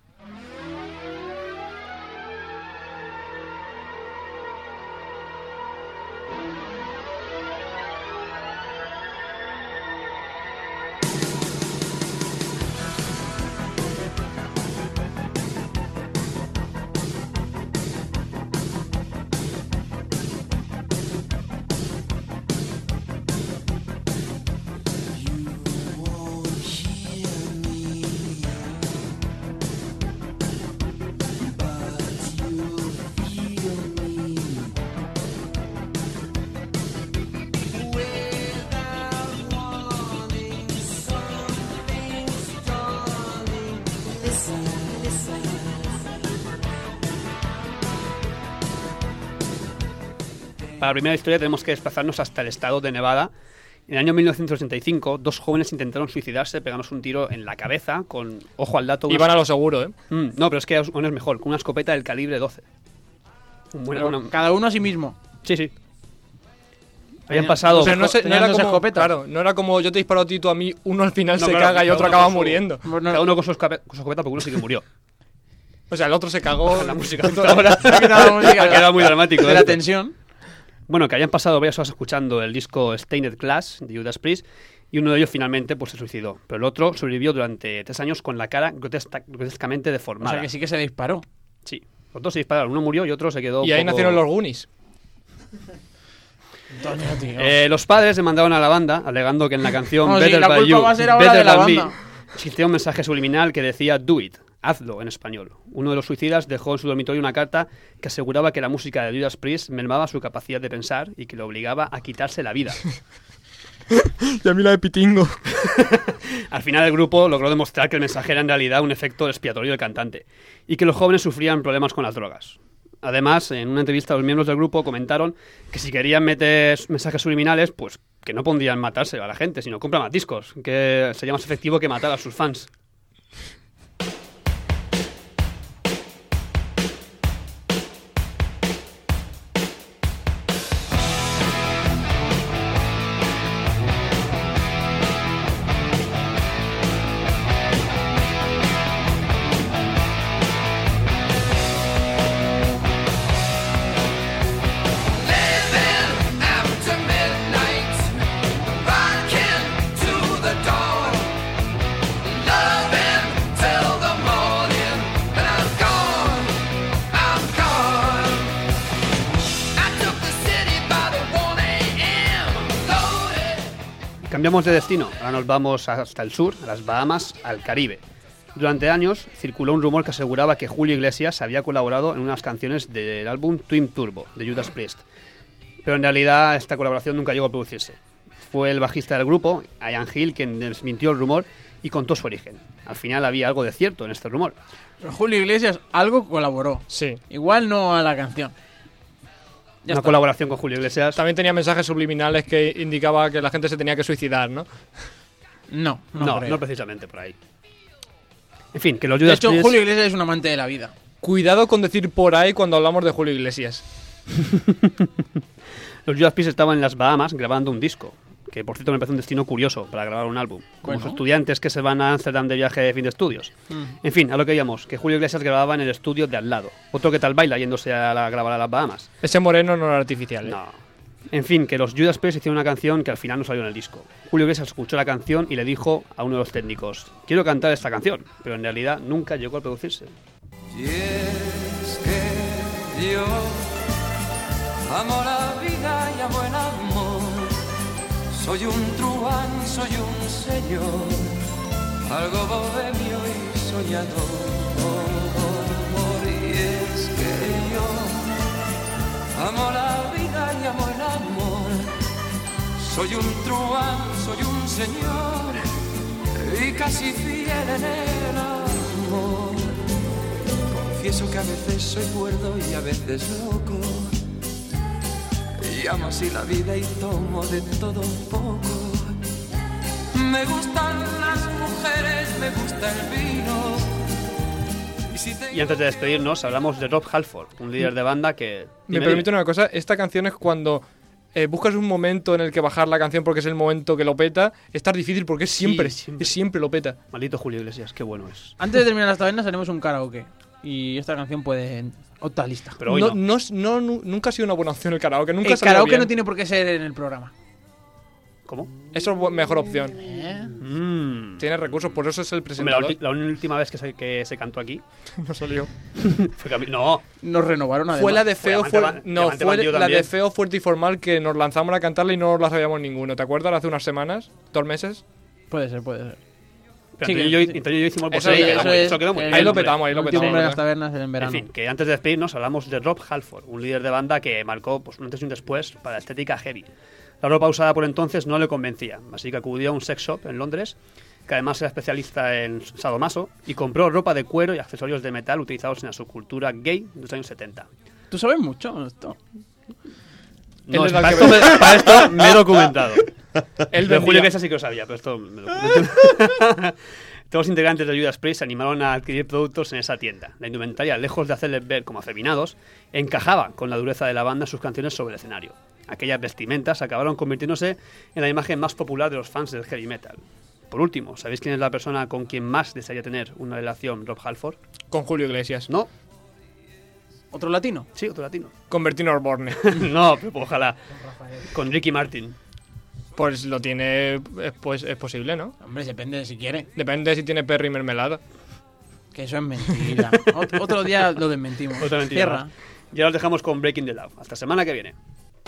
Para la primera historia tenemos que desplazarnos hasta el estado de Nevada. En el año 1985, 2 jóvenes intentaron suicidarse pegándose un tiro en la cabeza con, ojo al dato... Iban a lo seguro, ¿eh? No, pero es que aún es mejor, con una escopeta del calibre 12. Cada uno a sí mismo. Sí, sí. Habían pasado... O sea, no era tenían dos como, escopetas. claro, no era como yo te disparo a ti, tú a mí, uno al final No, se claro, caga y cada otro uno acaba con su- muriendo. Cada uno con su escopeta, porque uno sí que murió. O sea, el otro se cagó. La música ahora Ha quedado la música ha quedado muy dramático. de la esto. tensión. Bueno, que hayan pasado varias horas escuchando el disco Stained Glass de Judas Priest y uno de ellos finalmente pues se suicidó. Pero el otro sobrevivió durante 3 años con la cara grotescamente O deformada. sea que sí que se disparó. Sí, los dos se dispararon. Uno murió y otro se quedó Y ahí un poco- nacieron los Goonies. Los padres demandaron a la banda alegando que en la canción No, sí, Better la Than culpa You, va a ser ahora Better de la Than Me banda. existía un mensaje subliminal que decía Do it, hazlo en español. Uno de los suicidas dejó en su dormitorio una carta que aseguraba que la música de Judas Priest mermaba su capacidad de pensar y que le obligaba a quitarse la vida. Y a mí la de Pitingo. Al final el grupo logró demostrar que el mensaje era en realidad un efecto expiatorio del cantante y que los jóvenes sufrían problemas con las drogas. Además, en una entrevista los miembros del grupo comentaron que si querían meter mensajes subliminales, pues que no pondrían matarse a la gente, sino compra más discos, que sería más efectivo que matar a sus fans. Cambiamos de destino, ahora nos vamos hasta el sur, a las Bahamas, al Caribe. Durante años circuló un rumor que aseguraba que Julio Iglesias había colaborado en unas canciones del álbum Twin Turbo de Judas Priest. Pero en realidad esta colaboración nunca llegó a producirse. Fue el bajista del grupo, Ian Hill, quien desmintió el rumor y contó su origen. Al final había algo de cierto en este rumor. Pero Julio Iglesias algo colaboró. Sí. Igual no a la canción. Ya Una está. colaboración con Julio Iglesias. También tenía mensajes subliminales que indicaba que la gente se tenía que suicidar, ¿no? No, No precisamente por ahí. En fin, que los De Judas hecho, Priest... Julio Iglesias es un amante de la vida. Cuidado con decir por ahí cuando hablamos de Julio Iglesias. Los Judas Priest estaban en las Bahamas grabando un disco, que por cierto me parece un destino curioso para grabar un álbum, como Bueno. los estudiantes que se van a Ámsterdam de viaje de fin de estudios. En fin, a lo que íbamos, que Julio Iglesias grababa en el estudio de al lado. Otro que tal baila yéndose a grabar a las Bahamas. Ese moreno no era artificial. ¿eh? No. En fin, que los Judas Priest hicieron una canción que al final no salió en el disco. Julio Iglesias escuchó la canción y le dijo a uno de los técnicos: quiero cantar esta canción, pero en realidad nunca llegó a producirse. Y es que yo amo la vida y amo el amor. Soy un truán, soy un señor, algo bohemio y soñador. Y es que yo amo la vida y amo el amor. Soy un truán, soy un señor y casi fiel en el amor. Confieso que a veces soy cuerdo y a veces loco. Y amo así la vida y tomo de todo un poco. Me gustan las mujeres, me gusta el vino. Y antes de despedirnos, hablamos de Rob Halford, un líder de banda que... Me permite una cosa, esta canción es cuando buscas un momento en el que bajar la canción porque es el momento que lo peta, es tan difícil porque es siempre lo peta. Maldito Julio Iglesias, qué bueno es. Antes de terminar las tabernas haremos un karaoke. Y esta canción puede... Otra lista. Pero hoy nunca ha sido una buena opción el karaoke. Nunca el karaoke no tiene por qué ser en el programa. ¿Cómo? Eso es mejor opción. Tiene recursos, por eso es el presentador. Hombre, la última vez que se cantó aquí no salió. No. Nos renovaron además. Fue la de Feo, fue la de Feo, Fuerte y Formal, que nos lanzamos a cantarla y no la sabíamos ninguno. ¿Te acuerdas? Hace unas semanas, 2 meses. Puede ser. Pero Antonio y yo hicimos el eso quedó muy bien. Ahí lo petamos, El último hombre de las tabernas en verano. En fin, que antes de despedirnos hablamos de Rob Halford, un líder de banda que marcó pues, un antes y un después para la estética heavy. La ropa usada por entonces no le convencía, así que acudió a un sex shop en Londres, que además era especialista en sadomaso, y compró ropa de cuero y accesorios de metal utilizados en la subcultura gay de los años 70. ¿Tú sabes mucho de esto? No, para esto me he documentado. El de Julio Iglesias sí que lo sabía, pero esto me documenté. Todos los integrantes de Judas Priest se animaron a adquirir productos en esa tienda. La indumentaria, lejos de hacerles ver como afeminados, encajaba con la dureza de la banda en sus canciones sobre el escenario. Aquellas vestimentas acabaron convirtiéndose en la imagen más popular de los fans del heavy metal. Por último, ¿sabéis quién es la persona con quien más desearía tener una relación Rob Halford? Con Julio Iglesias. No. ¿Otro latino? Sí, otro latino. Con Bertino Osborne. No, pero ojalá. Con Ricky Martin. Pues lo tiene, pues es posible, ¿no? Hombre, depende de si quiere. Depende de si tiene perro y mermelada. Que eso es mentira. Otro día lo desmentimos. Otra mentira. Cierra. Y ahora os dejamos con Breaking the Love. Hasta semana que viene.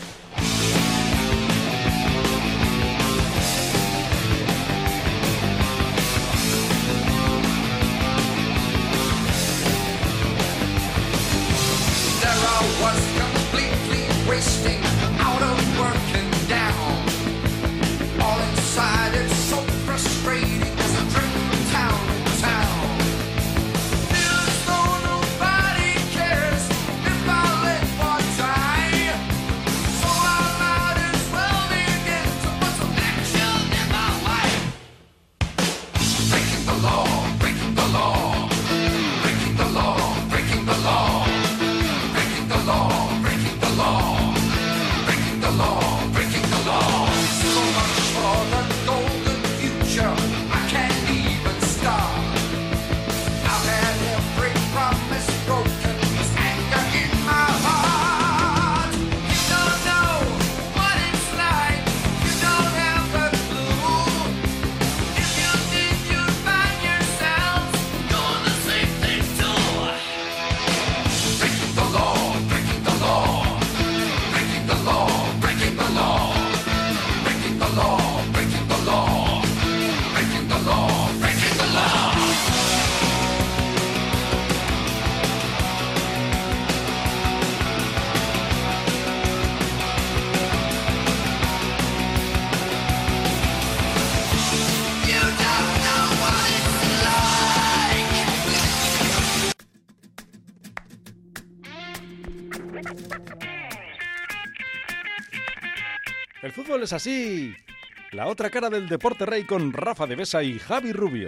El fútbol es así. La otra cara del deporte rey con Rafa de Besa y Javi Rubio.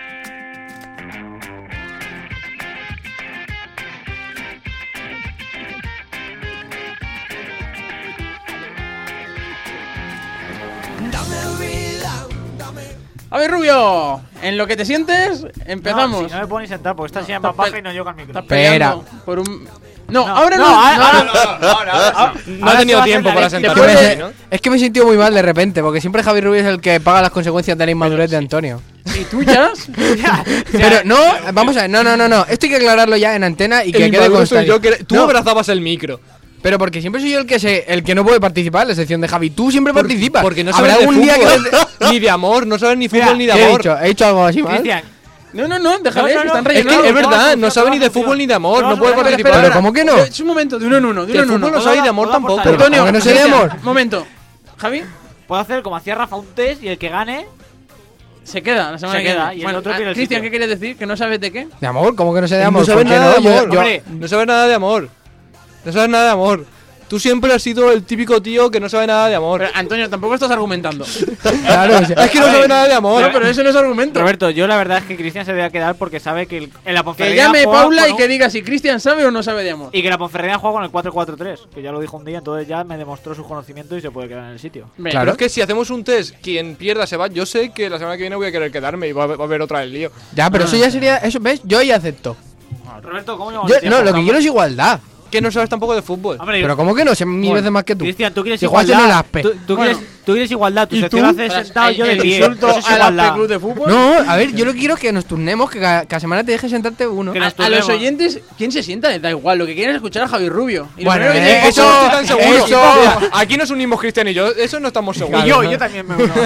A ver, Rubio, en lo que te sientes, empezamos. No, si no me puedo ni sentar, porque esta silla es más baja y no llega al micro. Estás peleando por un... No, ahora no. No ha tenido tiempo para sentarse, ¿no? Es que me he sentido muy mal de repente, porque siempre Javi Rubio es el que paga las consecuencias de la inmadurez de Antonio. ¿Y tuyas? Pero no, vamos a ver, no. Esto hay que aclararlo ya en antena y que quede constancia. Tú abrazabas el micro. Pero porque siempre soy yo el que no puede participar en la sección de Javi. Tú siempre participas. Porque no sabes algún día ni de amor, no sabes ni fútbol ni de amor. ¿He dicho algo así mal? Cristian, No, déjale, que están Es rellenados. que es verdad, no sabe ni de fútbol ni de amor, no puede participar. Pero ¿cómo que no? Es un momento, de uno en uno. De fútbol no sabe de amor tampoco. Pero Antonio, ¿cómo que no sé de amor? Momento. Javi, puedo hacer como hacía Rafa un test y el que gane Se queda la semana Se que queda, viene. y el otro tiene el Cristian, sitio. ¿qué quieres decir? ¿Que no sabes de qué? ¿De amor? ¿Cómo que no sé de amor? No sabes ¿Por qué nada de no? amor. Hombre, No sabes nada de amor. No sabes nada de amor. Tú siempre has sido el típico tío que no sabe nada de amor. Pero, Antonio, tampoco estás argumentando. Claro, o sea, Es que no sabe nada de amor. No, pero eso no es argumento. Roberto, yo la verdad es que Cristian se debe quedar porque sabe que en la Que Ponferradina llame juega Paula con y un- que diga si Cristian sabe o no sabe de amor. Y que la Ponferradina juega con el 4-4-3, que ya lo dijo un día, entonces ya me demostró su conocimiento y se puede quedar en el sitio. Venga. Pero es que si hacemos un test, quien pierda se va. Yo sé que la semana que viene voy a querer quedarme y va a haber otra del lío. Ya, pero eso ya sería. Eso, ¿ves? Yo ya acepto. Roberto, ¿cómo llevamos Yo, el tiempo? no, lo que quiero es igualdad. Que no sabes tampoco de fútbol. Hombre, Pero ¿cómo que no? Sé mil veces más que tú. Cristian, tú quieres Igual igualdad. en el aspe. Tú Bueno. quieres igualdad. Tu ¿Y sección tú? hace sentado yo de el pie. insulto Eso es al igualdad. AP Club de Fútbol. No, a ver, yo lo que quiero es que nos turnemos, que cada semana te deje sentarte uno. Que A, nos a los turnemos. oyentes, ¿quién se sienta? Les da igual. Lo que quieren es escuchar a Javi Rubio. Y lo Bueno, primero que tienen que Eso eso- no estoy tan seguro. eso- Mira, aquí nos unimos Cristian y yo. Eso no estamos seguros. Y yo también me uno.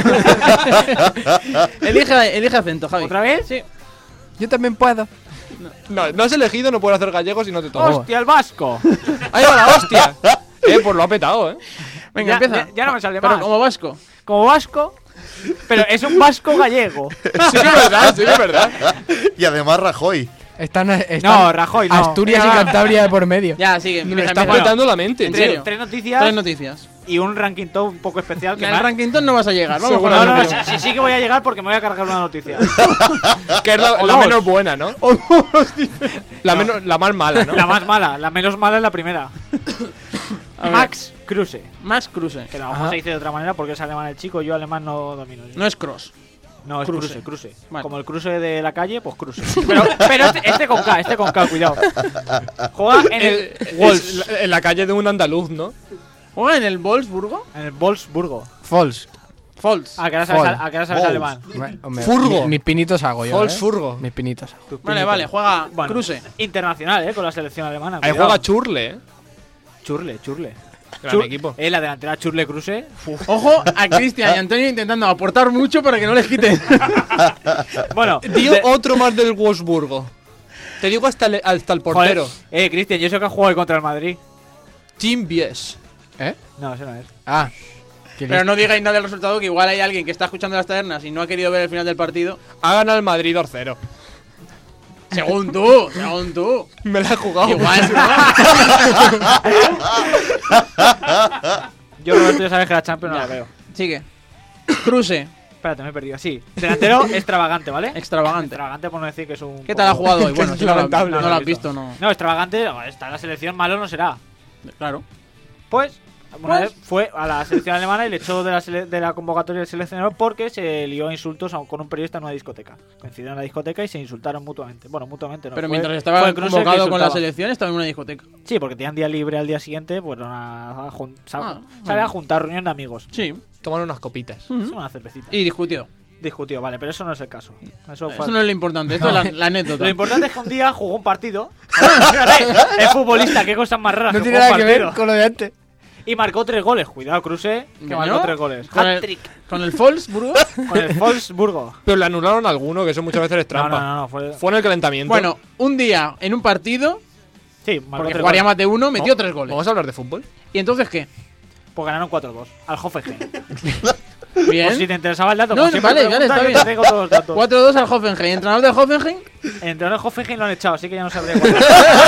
elige acento, Javi. ¿Otra vez? Sí. Yo también puedo. No has elegido, no puedes hacer gallegos y no te toca. ¡Hostia, el vasco! Ahí va la hostia. Pues lo ha petado, Venga, Ya- empieza. ya no me sale Pero más. como vasco. Como vasco, pero es un vasco gallego. Sí que es verdad, sí que es verdad. Y además Rajoy. Están No, Rajoy, no. Asturias y Ya. Cantabria de por medio. Ya, sigue. Me Empieza, está empieza. petando la mente, ¿En tío. serio? Tres noticias Tres noticias. y un ranking top un poco especial. Que Al me ha- Rankington no vas a llegar. Vamos con No, la no, noticia. sí que voy a llegar porque me voy a cargar una noticia. Que es la O la dos. menos buena, ¿no? La más mala, ¿no? La más mala, la menos mala es la primera. Max Kruse. Max Kruse. Que a lo mejor se dice de otra manera porque es alemán el chico, yo alemán no domino. No es Cross. No, es Kruse. Kruse. Vale. Como el Kruse de la calle, pues Kruse. Pero este con K, cuidado. Juega en el Wolves, En la calle de un andaluz, ¿no? ¿Juega en el Wolfsburgo? en el Wolfsburgo. False. False. ¿A qué hora Fol. sabes Wolf. alemán? Hombre, Furgo. Mis pinitos hago yo. Volksfurgo. Mis pinitos hago. Vale, vale, juega Bueno, Kruse. internacional, con la selección alemana. Ahí cuidado. juega Churle, ¿eh? Churle. Gran equipo. La delantera Churle Kruse. Ojo a Cristian y Antonio intentando aportar mucho para que no les quiten. Bueno, Digo otro más del Wolfsburgo. Te digo hasta el portero. Joder, Cristian, yo sé que has jugado hoy contra el Madrid. Team Bies. No, ese no es. Ah. qué Pero no digáis nada del resultado, que igual hay alguien que está escuchando las tabernas y no ha querido ver el final del partido. Ha ganado el Madrid 2-0. Según tú, según tú. Me la he jugado. Igual, Yo, Roberto, ya sabes que la Champions no la veo. Sigue. Kruse. Espérate, me he perdido. Sí, delantero extravagante, ¿vale? Extravagante. Extravagante por no decir que es un. ¿Qué tal ha jugado hoy? Bueno, Es si no lo, lamentable. no lo has visto, no. No, extravagante, está en la selección, malo no será. Claro. Pues, una vez fue a la selección alemana y le echó de la convocatoria del seleccionador porque se lió a insultos con un periodista en una discoteca. Coincidieron en la discoteca y se insultaron mutuamente. Bueno, mutuamente no. Pero fue- mientras estaba fue Kruse el que convocado con la insultaba. selección, estaba en una discoteca. Sí, porque tenían día libre al día siguiente, pues a bueno. juntar reunión de amigos. Sí. Toman unas copitas. Es una cervecita. Y discutió. Discutió, vale, pero eso no es el caso. Eso fue Eso no es lo importante, esto es la anécdota. Lo importante es que un día jugó un partido. Fíjate, es futbolista, qué cosas más raras. No que tiene jugó nada un que ver partido. con lo de antes. Y marcó 3 goles. Cuidado, Kruse, que ¿No? marcó 3 goles. Con el, Hat-trick con el Wolfsburgo. con el Wolfsburgo. Pero le anularon alguno, que eso muchas veces es No, trampa. no, fue. Fue en el calentamiento. Bueno, un día en un partido, Sí, marcó porque 3 jugaría goles. más de uno, metió 3 goles. ¿Vamos a hablar de fútbol? ¿Y entonces qué? Pues ganaron 4-2 al Hoffenheim. Bien. Por si te interesaba el dato. No, como siempre vale, preguntas, está yo bien. te traigo todos los datos. 4-2 al Hoffenheim. ¿Entrenador del Hoffenheim? El entrenador del Hoffenheim lo han echado, así que ya no sabría cuál.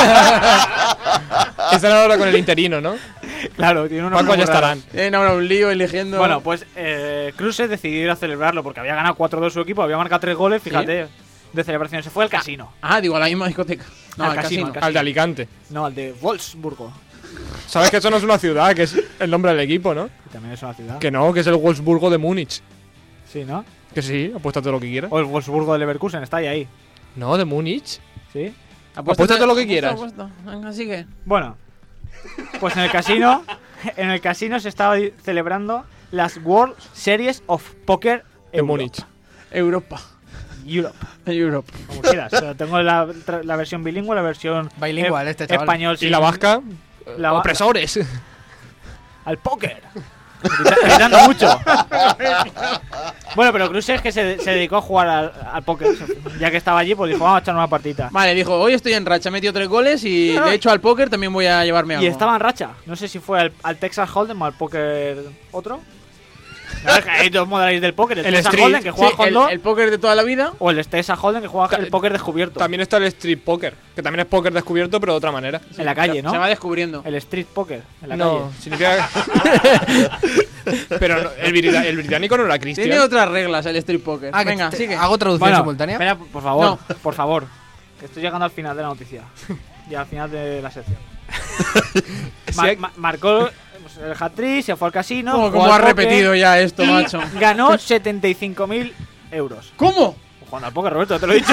Están ahora con el interino, ¿no? Claro, tiene unos ¿Cuántos ya muy raros. estarán? Tienen ahora un lío eligiendo. Bueno, pues Kruse decidió ir a celebrarlo porque había ganado 4-2 su equipo, había marcado 3 goles, fíjate, de celebración. Se fue al casino. Ah, digo, a la misma discoteca. No, Al al casino, casino. al Al de Alicante. No, al de Wolfsburgo. Sabes que eso no es una ciudad, que es el nombre del equipo, ¿no? Que también es una ciudad. Que no, que es el Wolfsburgo de Múnich. Sí, ¿no? Que sí, apuéstate lo que quieras. O el Wolfsburgo de Leverkusen, está ahí. No, de Múnich. ¿Sí? Apuéstate lo que quieras. Apuesto. Venga, sigue. Bueno, pues en el casino se estaba celebrando las World Series of Poker De Múnich. Europa. Europe, Europe. como quieras. Pero tengo la versión bilingüe, la versión Bilingual, este chaval. español. Y la vasca, La va- opresores. al póker. Gritando mucho. Bueno, pero Kruse es que se dedicó a jugar al póker. Ya que estaba allí, pues dijo, vamos a echar una partita. Vale, dijo, hoy estoy en racha, he metido 3 goles y de hecho al póker también voy a llevarme algo. Y estaba en racha. No sé si fue al Texas Hold'em o al póker otro. No, es que hay dos modalidades del póker. El El Texas Street. Hold'em, que juega Sí, con dos, el póker de toda la vida. o el Texas Hold'em, que juega el póker descubierto. También está el street poker, que también es póker descubierto, pero de otra manera. En la calle, ¿no? Se va descubriendo. El street poker, en la No, calle. significa. Pero no, el británico no era Christian. Tiene otras reglas el street poker. Ah, que Venga, te- sigue. ¿Hago traducción simultánea? Espera, por favor, por favor. Que estoy llegando al final de la noticia. Y al final de la sección. Marcó el hat-trick, se fue al casino. ¿Cómo jugó has al póker repetido ya esto, y macho? ganó 75.000 euros. ¿Cómo? Jugando al póker, Roberto, ya te lo he dicho.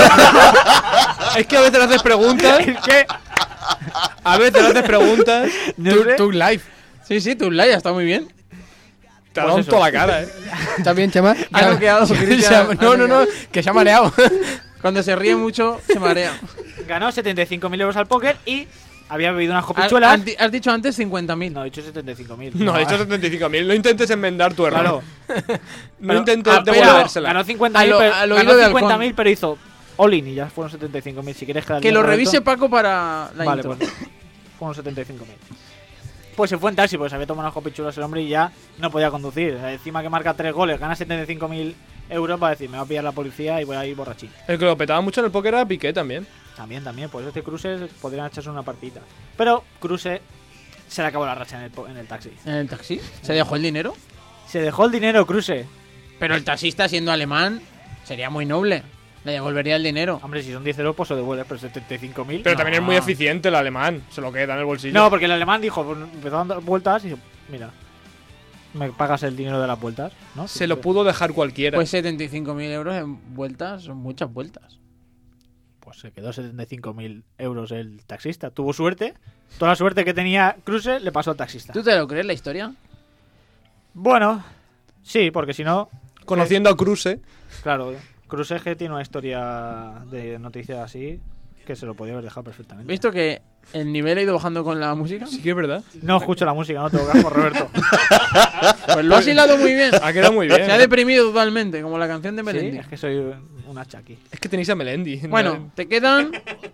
Es que a veces haces preguntas. Es que A veces haces preguntas. no sé. Tu live. Sí, tu like está muy bien. Te ha Pues dado eso. toda la cara, ¿Estás bien, Chema? Ha noqueado, Cristian. No, que se ha mareado. Cuando se ríe mucho, se marea. Ganó 75.000 euros al póker y había bebido unas copichuelas. Has dicho antes 50.000. No, he dicho 75.000. No, he dicho 75.000. No intentes enmendar tu error. Claro. No intentes pero devolvérsela. ganó 50.000, Al pero, oído de ganó halcón. 50.000, pero hizo all-in y ya fueron 75.000. Si quieres Que lo revise Paco para la Vale, intro. pues fueron 75.000. Pues se fue en taxi, porque se había tomado unas copichulas el hombre y ya no podía conducir. O sea, encima que marca 3 goles, gana 75.000 euros para decir, me va a pillar la policía y voy a ir borrachín. El que lo petaba mucho en el póker era Piqué también. También, pues este Cruise podrían echarse una partidita. Pero Cruise se le acabó la racha en el taxi. ¿En el taxi? ¿Se dejó el dinero? Se dejó el dinero, Cruise. Pero el taxista, siendo alemán, sería muy noble. Le devolvería el dinero. Hombre, si son 10 euros, pues se devuelve, pero 75.000. Pero no. también es muy eficiente el alemán. Se lo queda en el bolsillo. No, porque el alemán dijo, pues, empezó a dar vueltas y dijo, mira, me pagas el dinero de las vueltas, ¿no? Se lo pudo dejar cualquiera. Pues 75.000 euros en vueltas son muchas vueltas. Pues se quedó 75.000 euros el taxista. Tuvo suerte. Toda la suerte que tenía Cruise le pasó al taxista. ¿Tú te lo crees la historia? Bueno, sí, porque si no, Conociendo a Kruse. claro, Cruise que tiene una historia de noticias así que se lo podía haber dejado perfectamente. ¿Visto que el nivel ha ido bajando con la música? Sí que es verdad. No escucho la música, no tengo caso, Roberto. Pues lo has hilado muy bien. Ha quedado muy bien. Se ha deprimido totalmente, como la canción de Sí, Melendi. es que soy una chaki. Es que tenéis a Melendi. Bueno, te quedan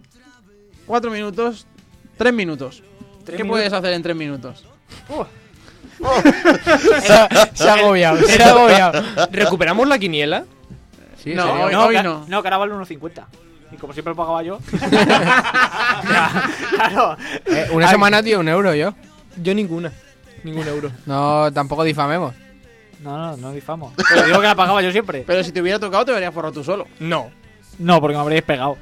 4 minutos, 3 minutos. ¿Qué puedes hacer en 3 minutos? Se ha agobiado. ¿Recuperamos la quiniela? Sí, No, sería- hoy que- no. No, que ahora vale 1,50. Y como siempre lo pagaba yo. Claro. Una semana, tío, 1 euro yo. Yo ninguna. Ningún euro. No, tampoco difamemos. No difamo. Pero digo que la pagaba yo siempre. Pero si te hubiera tocado, te habrías forrado tú solo. No. No, porque me habréis pegado.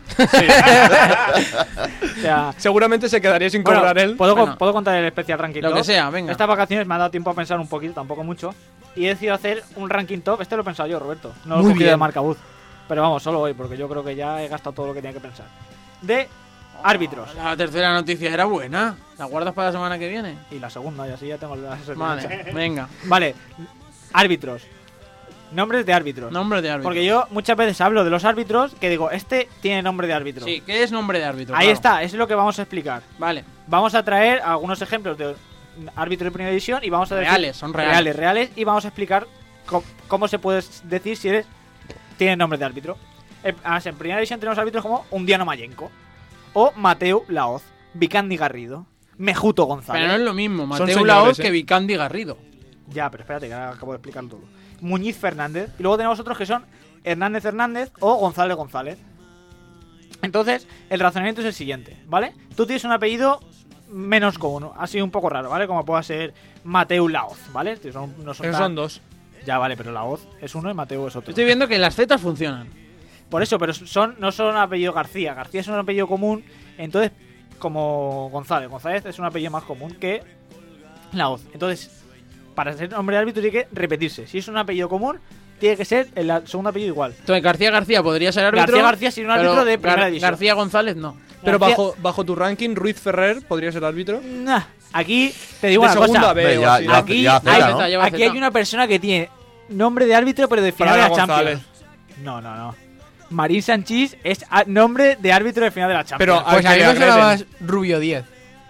O sea, Seguramente se quedaría sin bueno, cobrar él. Bueno. ¿puedo contar el especial ranking Lo top? que sea, venga. Estas vacaciones me ha dado tiempo a pensar un poquito, tampoco mucho. Y he decidido hacer un ranking top. Este lo he pensado yo, Roberto. No lo he Muy cogido de bien. Marcabuz. Pero vamos, solo hoy, porque yo creo que ya he gastado todo lo que tenía que pensar. De árbitros. La tercera noticia era buena. ¿La guardas para la semana que viene? Y la segunda, y así ya tengo la sección hecha. Vale, venga. Vale, árbitros. Nombres de árbitros. Nombre de árbitro. Porque yo muchas veces hablo de los árbitros que digo, este tiene nombre de árbitro. Sí, ¿qué es nombre de árbitro? Ahí Claro. está, eso es lo que vamos a explicar. Vale. Vamos a traer algunos ejemplos de árbitro de primera división y vamos a decir... Reales, son reales. Reales, y vamos a explicar cómo se puede decir si tiene nombre de árbitro. En primera división tenemos árbitros como Undiano Mayenco o Mateu Laoz, Vicandi Garrido, Mejuto González. Pero no es lo mismo Son Mateo señores, Laoz ¿eh? que Vicandi Garrido. Ya, pero espérate, que ahora acabo de explicarlo todo. Muñiz Fernández. Y luego tenemos otros que son Hernández Hernández o González González. Entonces, el razonamiento es el siguiente, ¿vale? Tú tienes un apellido menos común, así un poco raro, ¿vale? Como pueda ser Mateu Laoz, ¿vale? No son Esos son dos. Ya, vale, pero Laoz es uno y Mateu es otro. Estoy viendo que las zetas funcionan. Por eso, pero no son apellido García. García es un apellido común, entonces, como González. González es un apellido más común que Laoz. Entonces, para ser nombre de árbitro tiene que repetirse. Si es un apellido común, tiene que ser el segundo apellido igual. Entonces García podría ser árbitro. García sería un árbitro pero de primera división. García González no. Pero García- bajo tu ranking, Ruiz Ferrer podría ser árbitro. Nah, aquí te digo De una segunda cosa. B Hombre, o ya- así. ya- Aquí, ya hay, acepta, ¿no? lleva aquí Z. hay una persona que tiene nombre de árbitro, pero de final de Fraga la Champions. González. No. Marín Sanchís es nombre de árbitro de final de la Champions. Pero Pues al a que mí le me sonaba agreden. Rubio 10.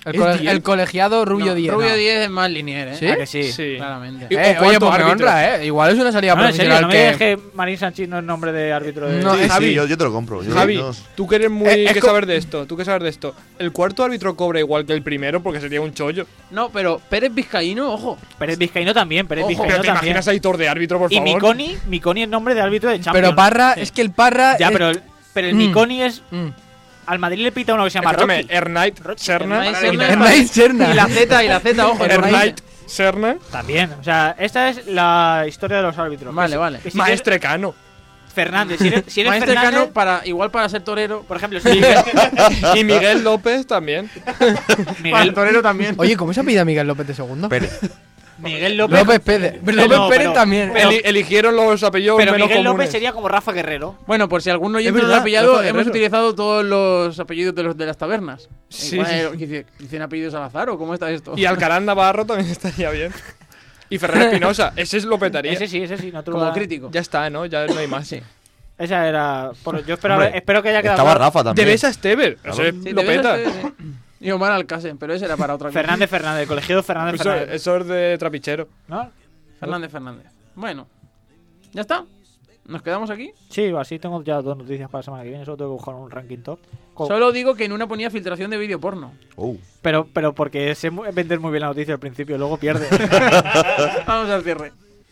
El colegiado Rubio 10. Rubio no. 10 es más linier, ¿eh? ¿Sí? ¿A que sí? Sí. Claramente. Y- o Oye, cuarto pues me árbitro. honra, Igual es una salida No, en serio, profesional no me que... digas que Marín Sánchez no es nombre de árbitro de... No, Sí, Javi. sí, yo te lo compro. Javi, yo- tú que eres muy Es que co- saber de esto, tú que sabes de esto. ¿El cuarto árbitro cobra igual que el primero porque sería un chollo? No, pero Pérez Vizcaíno, ojo. Pérez Vizcaíno también, Pérez Ojo, Vizcaíno Pero te también. imaginas a Hitor de árbitro, por Y favor. Miconi es nombre de árbitro de Champions. Pero Parra, es que el Parra... Ya, es- pero el Miconi es... Mm. Al Madrid le pita uno que se llama Escúchame, Rocky. Ernait Serna. Ernait Serna. Ernait Serna. Y la Z, ojo. Ernait Serna. También, o sea, esta es la historia de los árbitros. Vale, Que si- vale. que si Maestre Cano. eres Fernández, si eres Maestre Fernández, Cano, igual para ser torero. por ejemplo, si Y Miguel López también. Para el torero también. Oye, ¿cómo se apellida Miguel López de segundo? Pérez. Miguel López, López Pérez. López no, Pérez pero- también. pero- Eligieron los apellidos pero menos Miguel comunes. López sería como Rafa Guerrero. Bueno, por si alguno oyente verdad, no lo ha pillado, Rafa hemos Guerrero. utilizado todos los apellidos de los de las tabernas. Sí, Igual, ¿dicen apellidos al azar o cómo está esto? Y Alcalán Navarro también estaría bien. Y Ferrer Espinosa, ese es lo petaría. Ese sí, no te lo como da- crítico. Ya está, ¿no? Ya no hay más. Sí. Esa era. Yo Hombre, espero que haya quedado. Estaba claro. Rafa también. Debes a Esteber. Claro. Ese Sí, lo te ves peta. sí. Y Omar Alcácer, pero ese era para otra cosa. Fernández, colegiado Fernández Eso, Fernández. eso es de trapichero. ¿No? Fernández. Bueno, ¿ya está? ¿Nos quedamos aquí? Sí, así tengo ya 2 noticias para la semana que viene. Solo tengo que buscar un ranking top. Solo digo que en una ponía filtración de vídeo porno. Oh. Pero porque sé vender muy bien la noticia al principio, luego pierde. Vamos al cierre.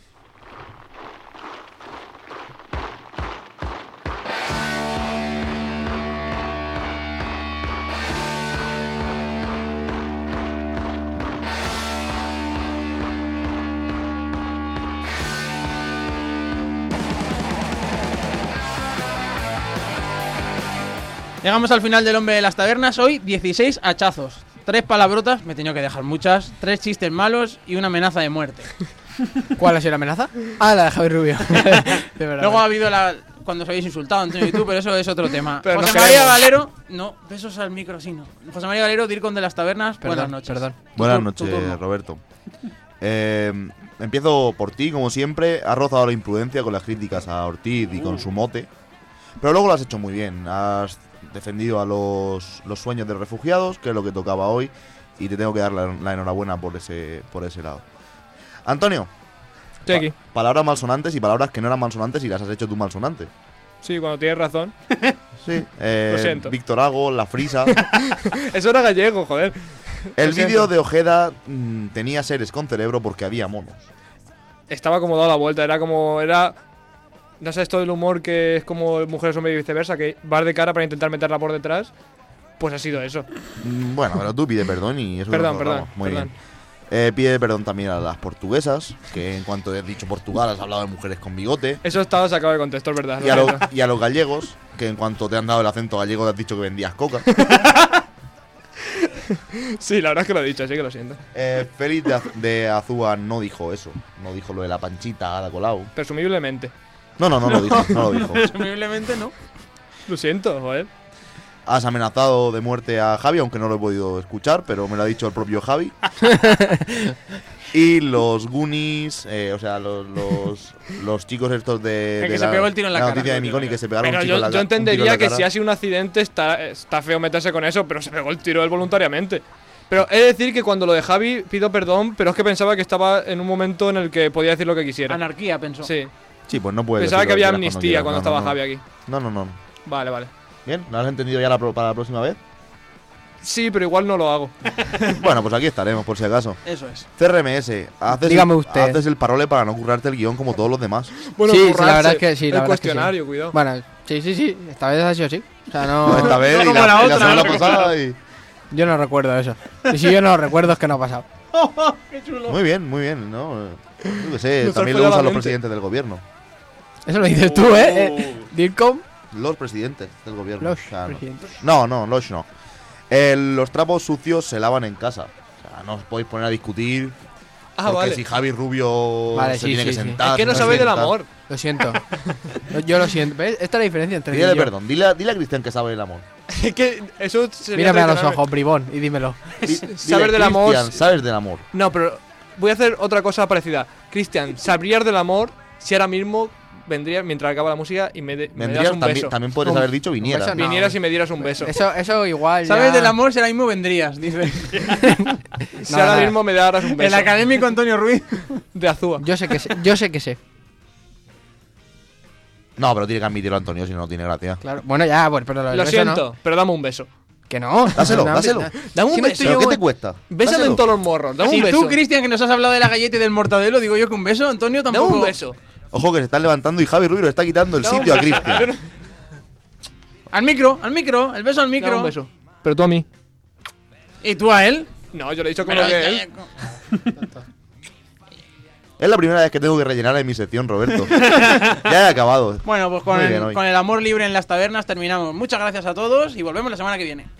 Llegamos al final del Hombre de las Tabernas. Hoy 16 hachazos, 3 palabrotas, me he tenido que dejar muchas, 3 chistes malos y una amenaza de muerte. ¿Cuál ha sido la amenaza? Ah, la de Javi Rubio. De verdad. Luego ha habido cuando os habéis insultado, Antonio y tú, pero eso es otro tema. Pero José nos María queremos. Galero, no, besos al micro, sí, no. José María Galero, Dircon de las Tabernas, buenas noches. Perdón. Buenas Tu turno. noches, Roberto. Empiezo por ti, como siempre. Has rozado la imprudencia con las críticas a Ortiz y con su mote. Pero luego lo has hecho muy bien. Has defendido a los sueños de los refugiados, que es lo que tocaba hoy. Y te tengo que dar la enhorabuena por ese lado. Antonio, Estoy aquí. palabras malsonantes y palabras que no eran malsonantes y las has hecho tú malsonantes. Sí, cuando tienes razón. Sí. Lo siento. Víctor Hago, La Frisa. Eso era gallego, joder. El Lo siento. vídeo de Ojeda tenía seres con cerebro porque había monos. Estaba como dado la vuelta. No sé, esto del humor que es como mujeres, hombres y viceversa, que vas de cara para intentar meterla por detrás. Pues ha sido eso. Bueno, pero tú pide perdón y eso Perdón, nos perdón, ahorramos. Muy perdón. bien. Pide perdón también a las portuguesas, que en cuanto has dicho Portugal has hablado de mujeres con bigote. Eso estaba sacado de contexto, es verdad. Y a, lo siento. y a los gallegos, que en cuanto te han dado el acento gallego te has dicho que vendías coca. Sí, la verdad es que lo he dicho, así que lo siento. Félix de Azúa no dijo eso. No dijo lo de la panchita a la Colau. Presumiblemente. No lo dijo. No lo dijo. Presumiblemente no. Lo siento, joder. Has amenazado de muerte a Javi, aunque no lo he podido escuchar, pero me lo ha dicho el propio Javi. Y los Goonies, o sea, los chicos estos de. El que de se pegó el tiro en la cara, noticia de creo Miconi, que que se pegaron Pero un chico en la yo cara. entendería que si ha sido un accidente está feo meterse con eso, pero se pegó el tiro él voluntariamente. Pero he de decir que cuando lo de Javi pido perdón, pero es que pensaba que estaba en un momento en el que podía decir lo que quisiera. Anarquía, pensó. Sí. Sí, pues no puede. Pensaba decir que lo había quieras amnistía cuando quieras. estaba Javi aquí. No. Vale, vale. Bien, ¿lo has entendido ya para la próxima vez? Sí, pero igual no lo hago. Bueno, pues aquí estaremos, por si acaso. Eso es. CRMS, Dígame usted. haces el parole para no currarte el guión como todos los demás. Bueno, Sí, currarse. la verdad es que sí. La El verdad es que sí. cuestionario, cuidado. Bueno, sí. Esta vez ha sido así. O sea, no. Esta vez no y como la, la y la otra, semana ¿no? pasada y... Yo no recuerdo eso. Y si yo no lo recuerdo es que no ha pasado. ¡Qué chulo! Muy bien, ¿no? Yo qué sé, Nos también fue lo a la usan los mente. presidentes del gobierno. Eso lo dices tú, ¿eh? Dircom. Los presidentes del gobierno. Los O sea, presidentes. no, los no. Los trapos sucios se lavan en casa. O sea, no os podéis poner a discutir. Ah, porque vale. si Javi Rubio Vale, se sí, tiene sí, que sí. sentar. Es que no se sabéis del sienta. amor. Lo siento. Yo lo siento. ¿Ves? Esta es la diferencia entre Dile mí y yo. perdón, dile a Cristian que sabe del amor. Es que eso sería Mírame a los traicionarme. ojos, bribón, y dímelo. Saber del amor. Cristian, sabes del amor. No, pero voy a hacer otra cosa parecida. Cristian, ¿sabrías del amor si ahora mismo vendrías mientras acaba la música y me das Vendrías, un beso. también podrías haber dicho vinieras. beso no. Vinieras y me dieras un beso. Eso igual. ¿Sabes ya- del amor si ahora mismo vendrías? Dice. Si ahora mismo me daras un beso. El académico Antonio Ruiz. De Azúa. Yo sé que sé. Yo sé que sé. No, pero tiene que admitirlo Antonio, si no tiene gracia. Claro. Bueno, ya, pues, pero del Lo beso siento, pero dame un beso. no. Que no. Dáselo, No, dáselo. Dame un Sí, me- beso. ¿Pero qué te cuesta? Bésame Dáselo. en todos los morros. Dame Si un beso. tú, Cristian, que nos has hablado de la galleta y del mortadelo, digo yo que un beso, Antonio Dame tampoco. un beso. Ojo que se están levantando y Javi Rubio le está quitando el sitio a Cristian. Al micro, el beso al Dame micro. un beso. Pero tú a mí. ¿Y tú a él? No, yo le he dicho como Pero, que él. Es la primera vez que tengo que rellenar en mi sección, Roberto. Ya he acabado. Bueno, pues Muy bien hoy. con el amor libre en las tabernas terminamos. Muchas gracias a todos y volvemos la semana que viene.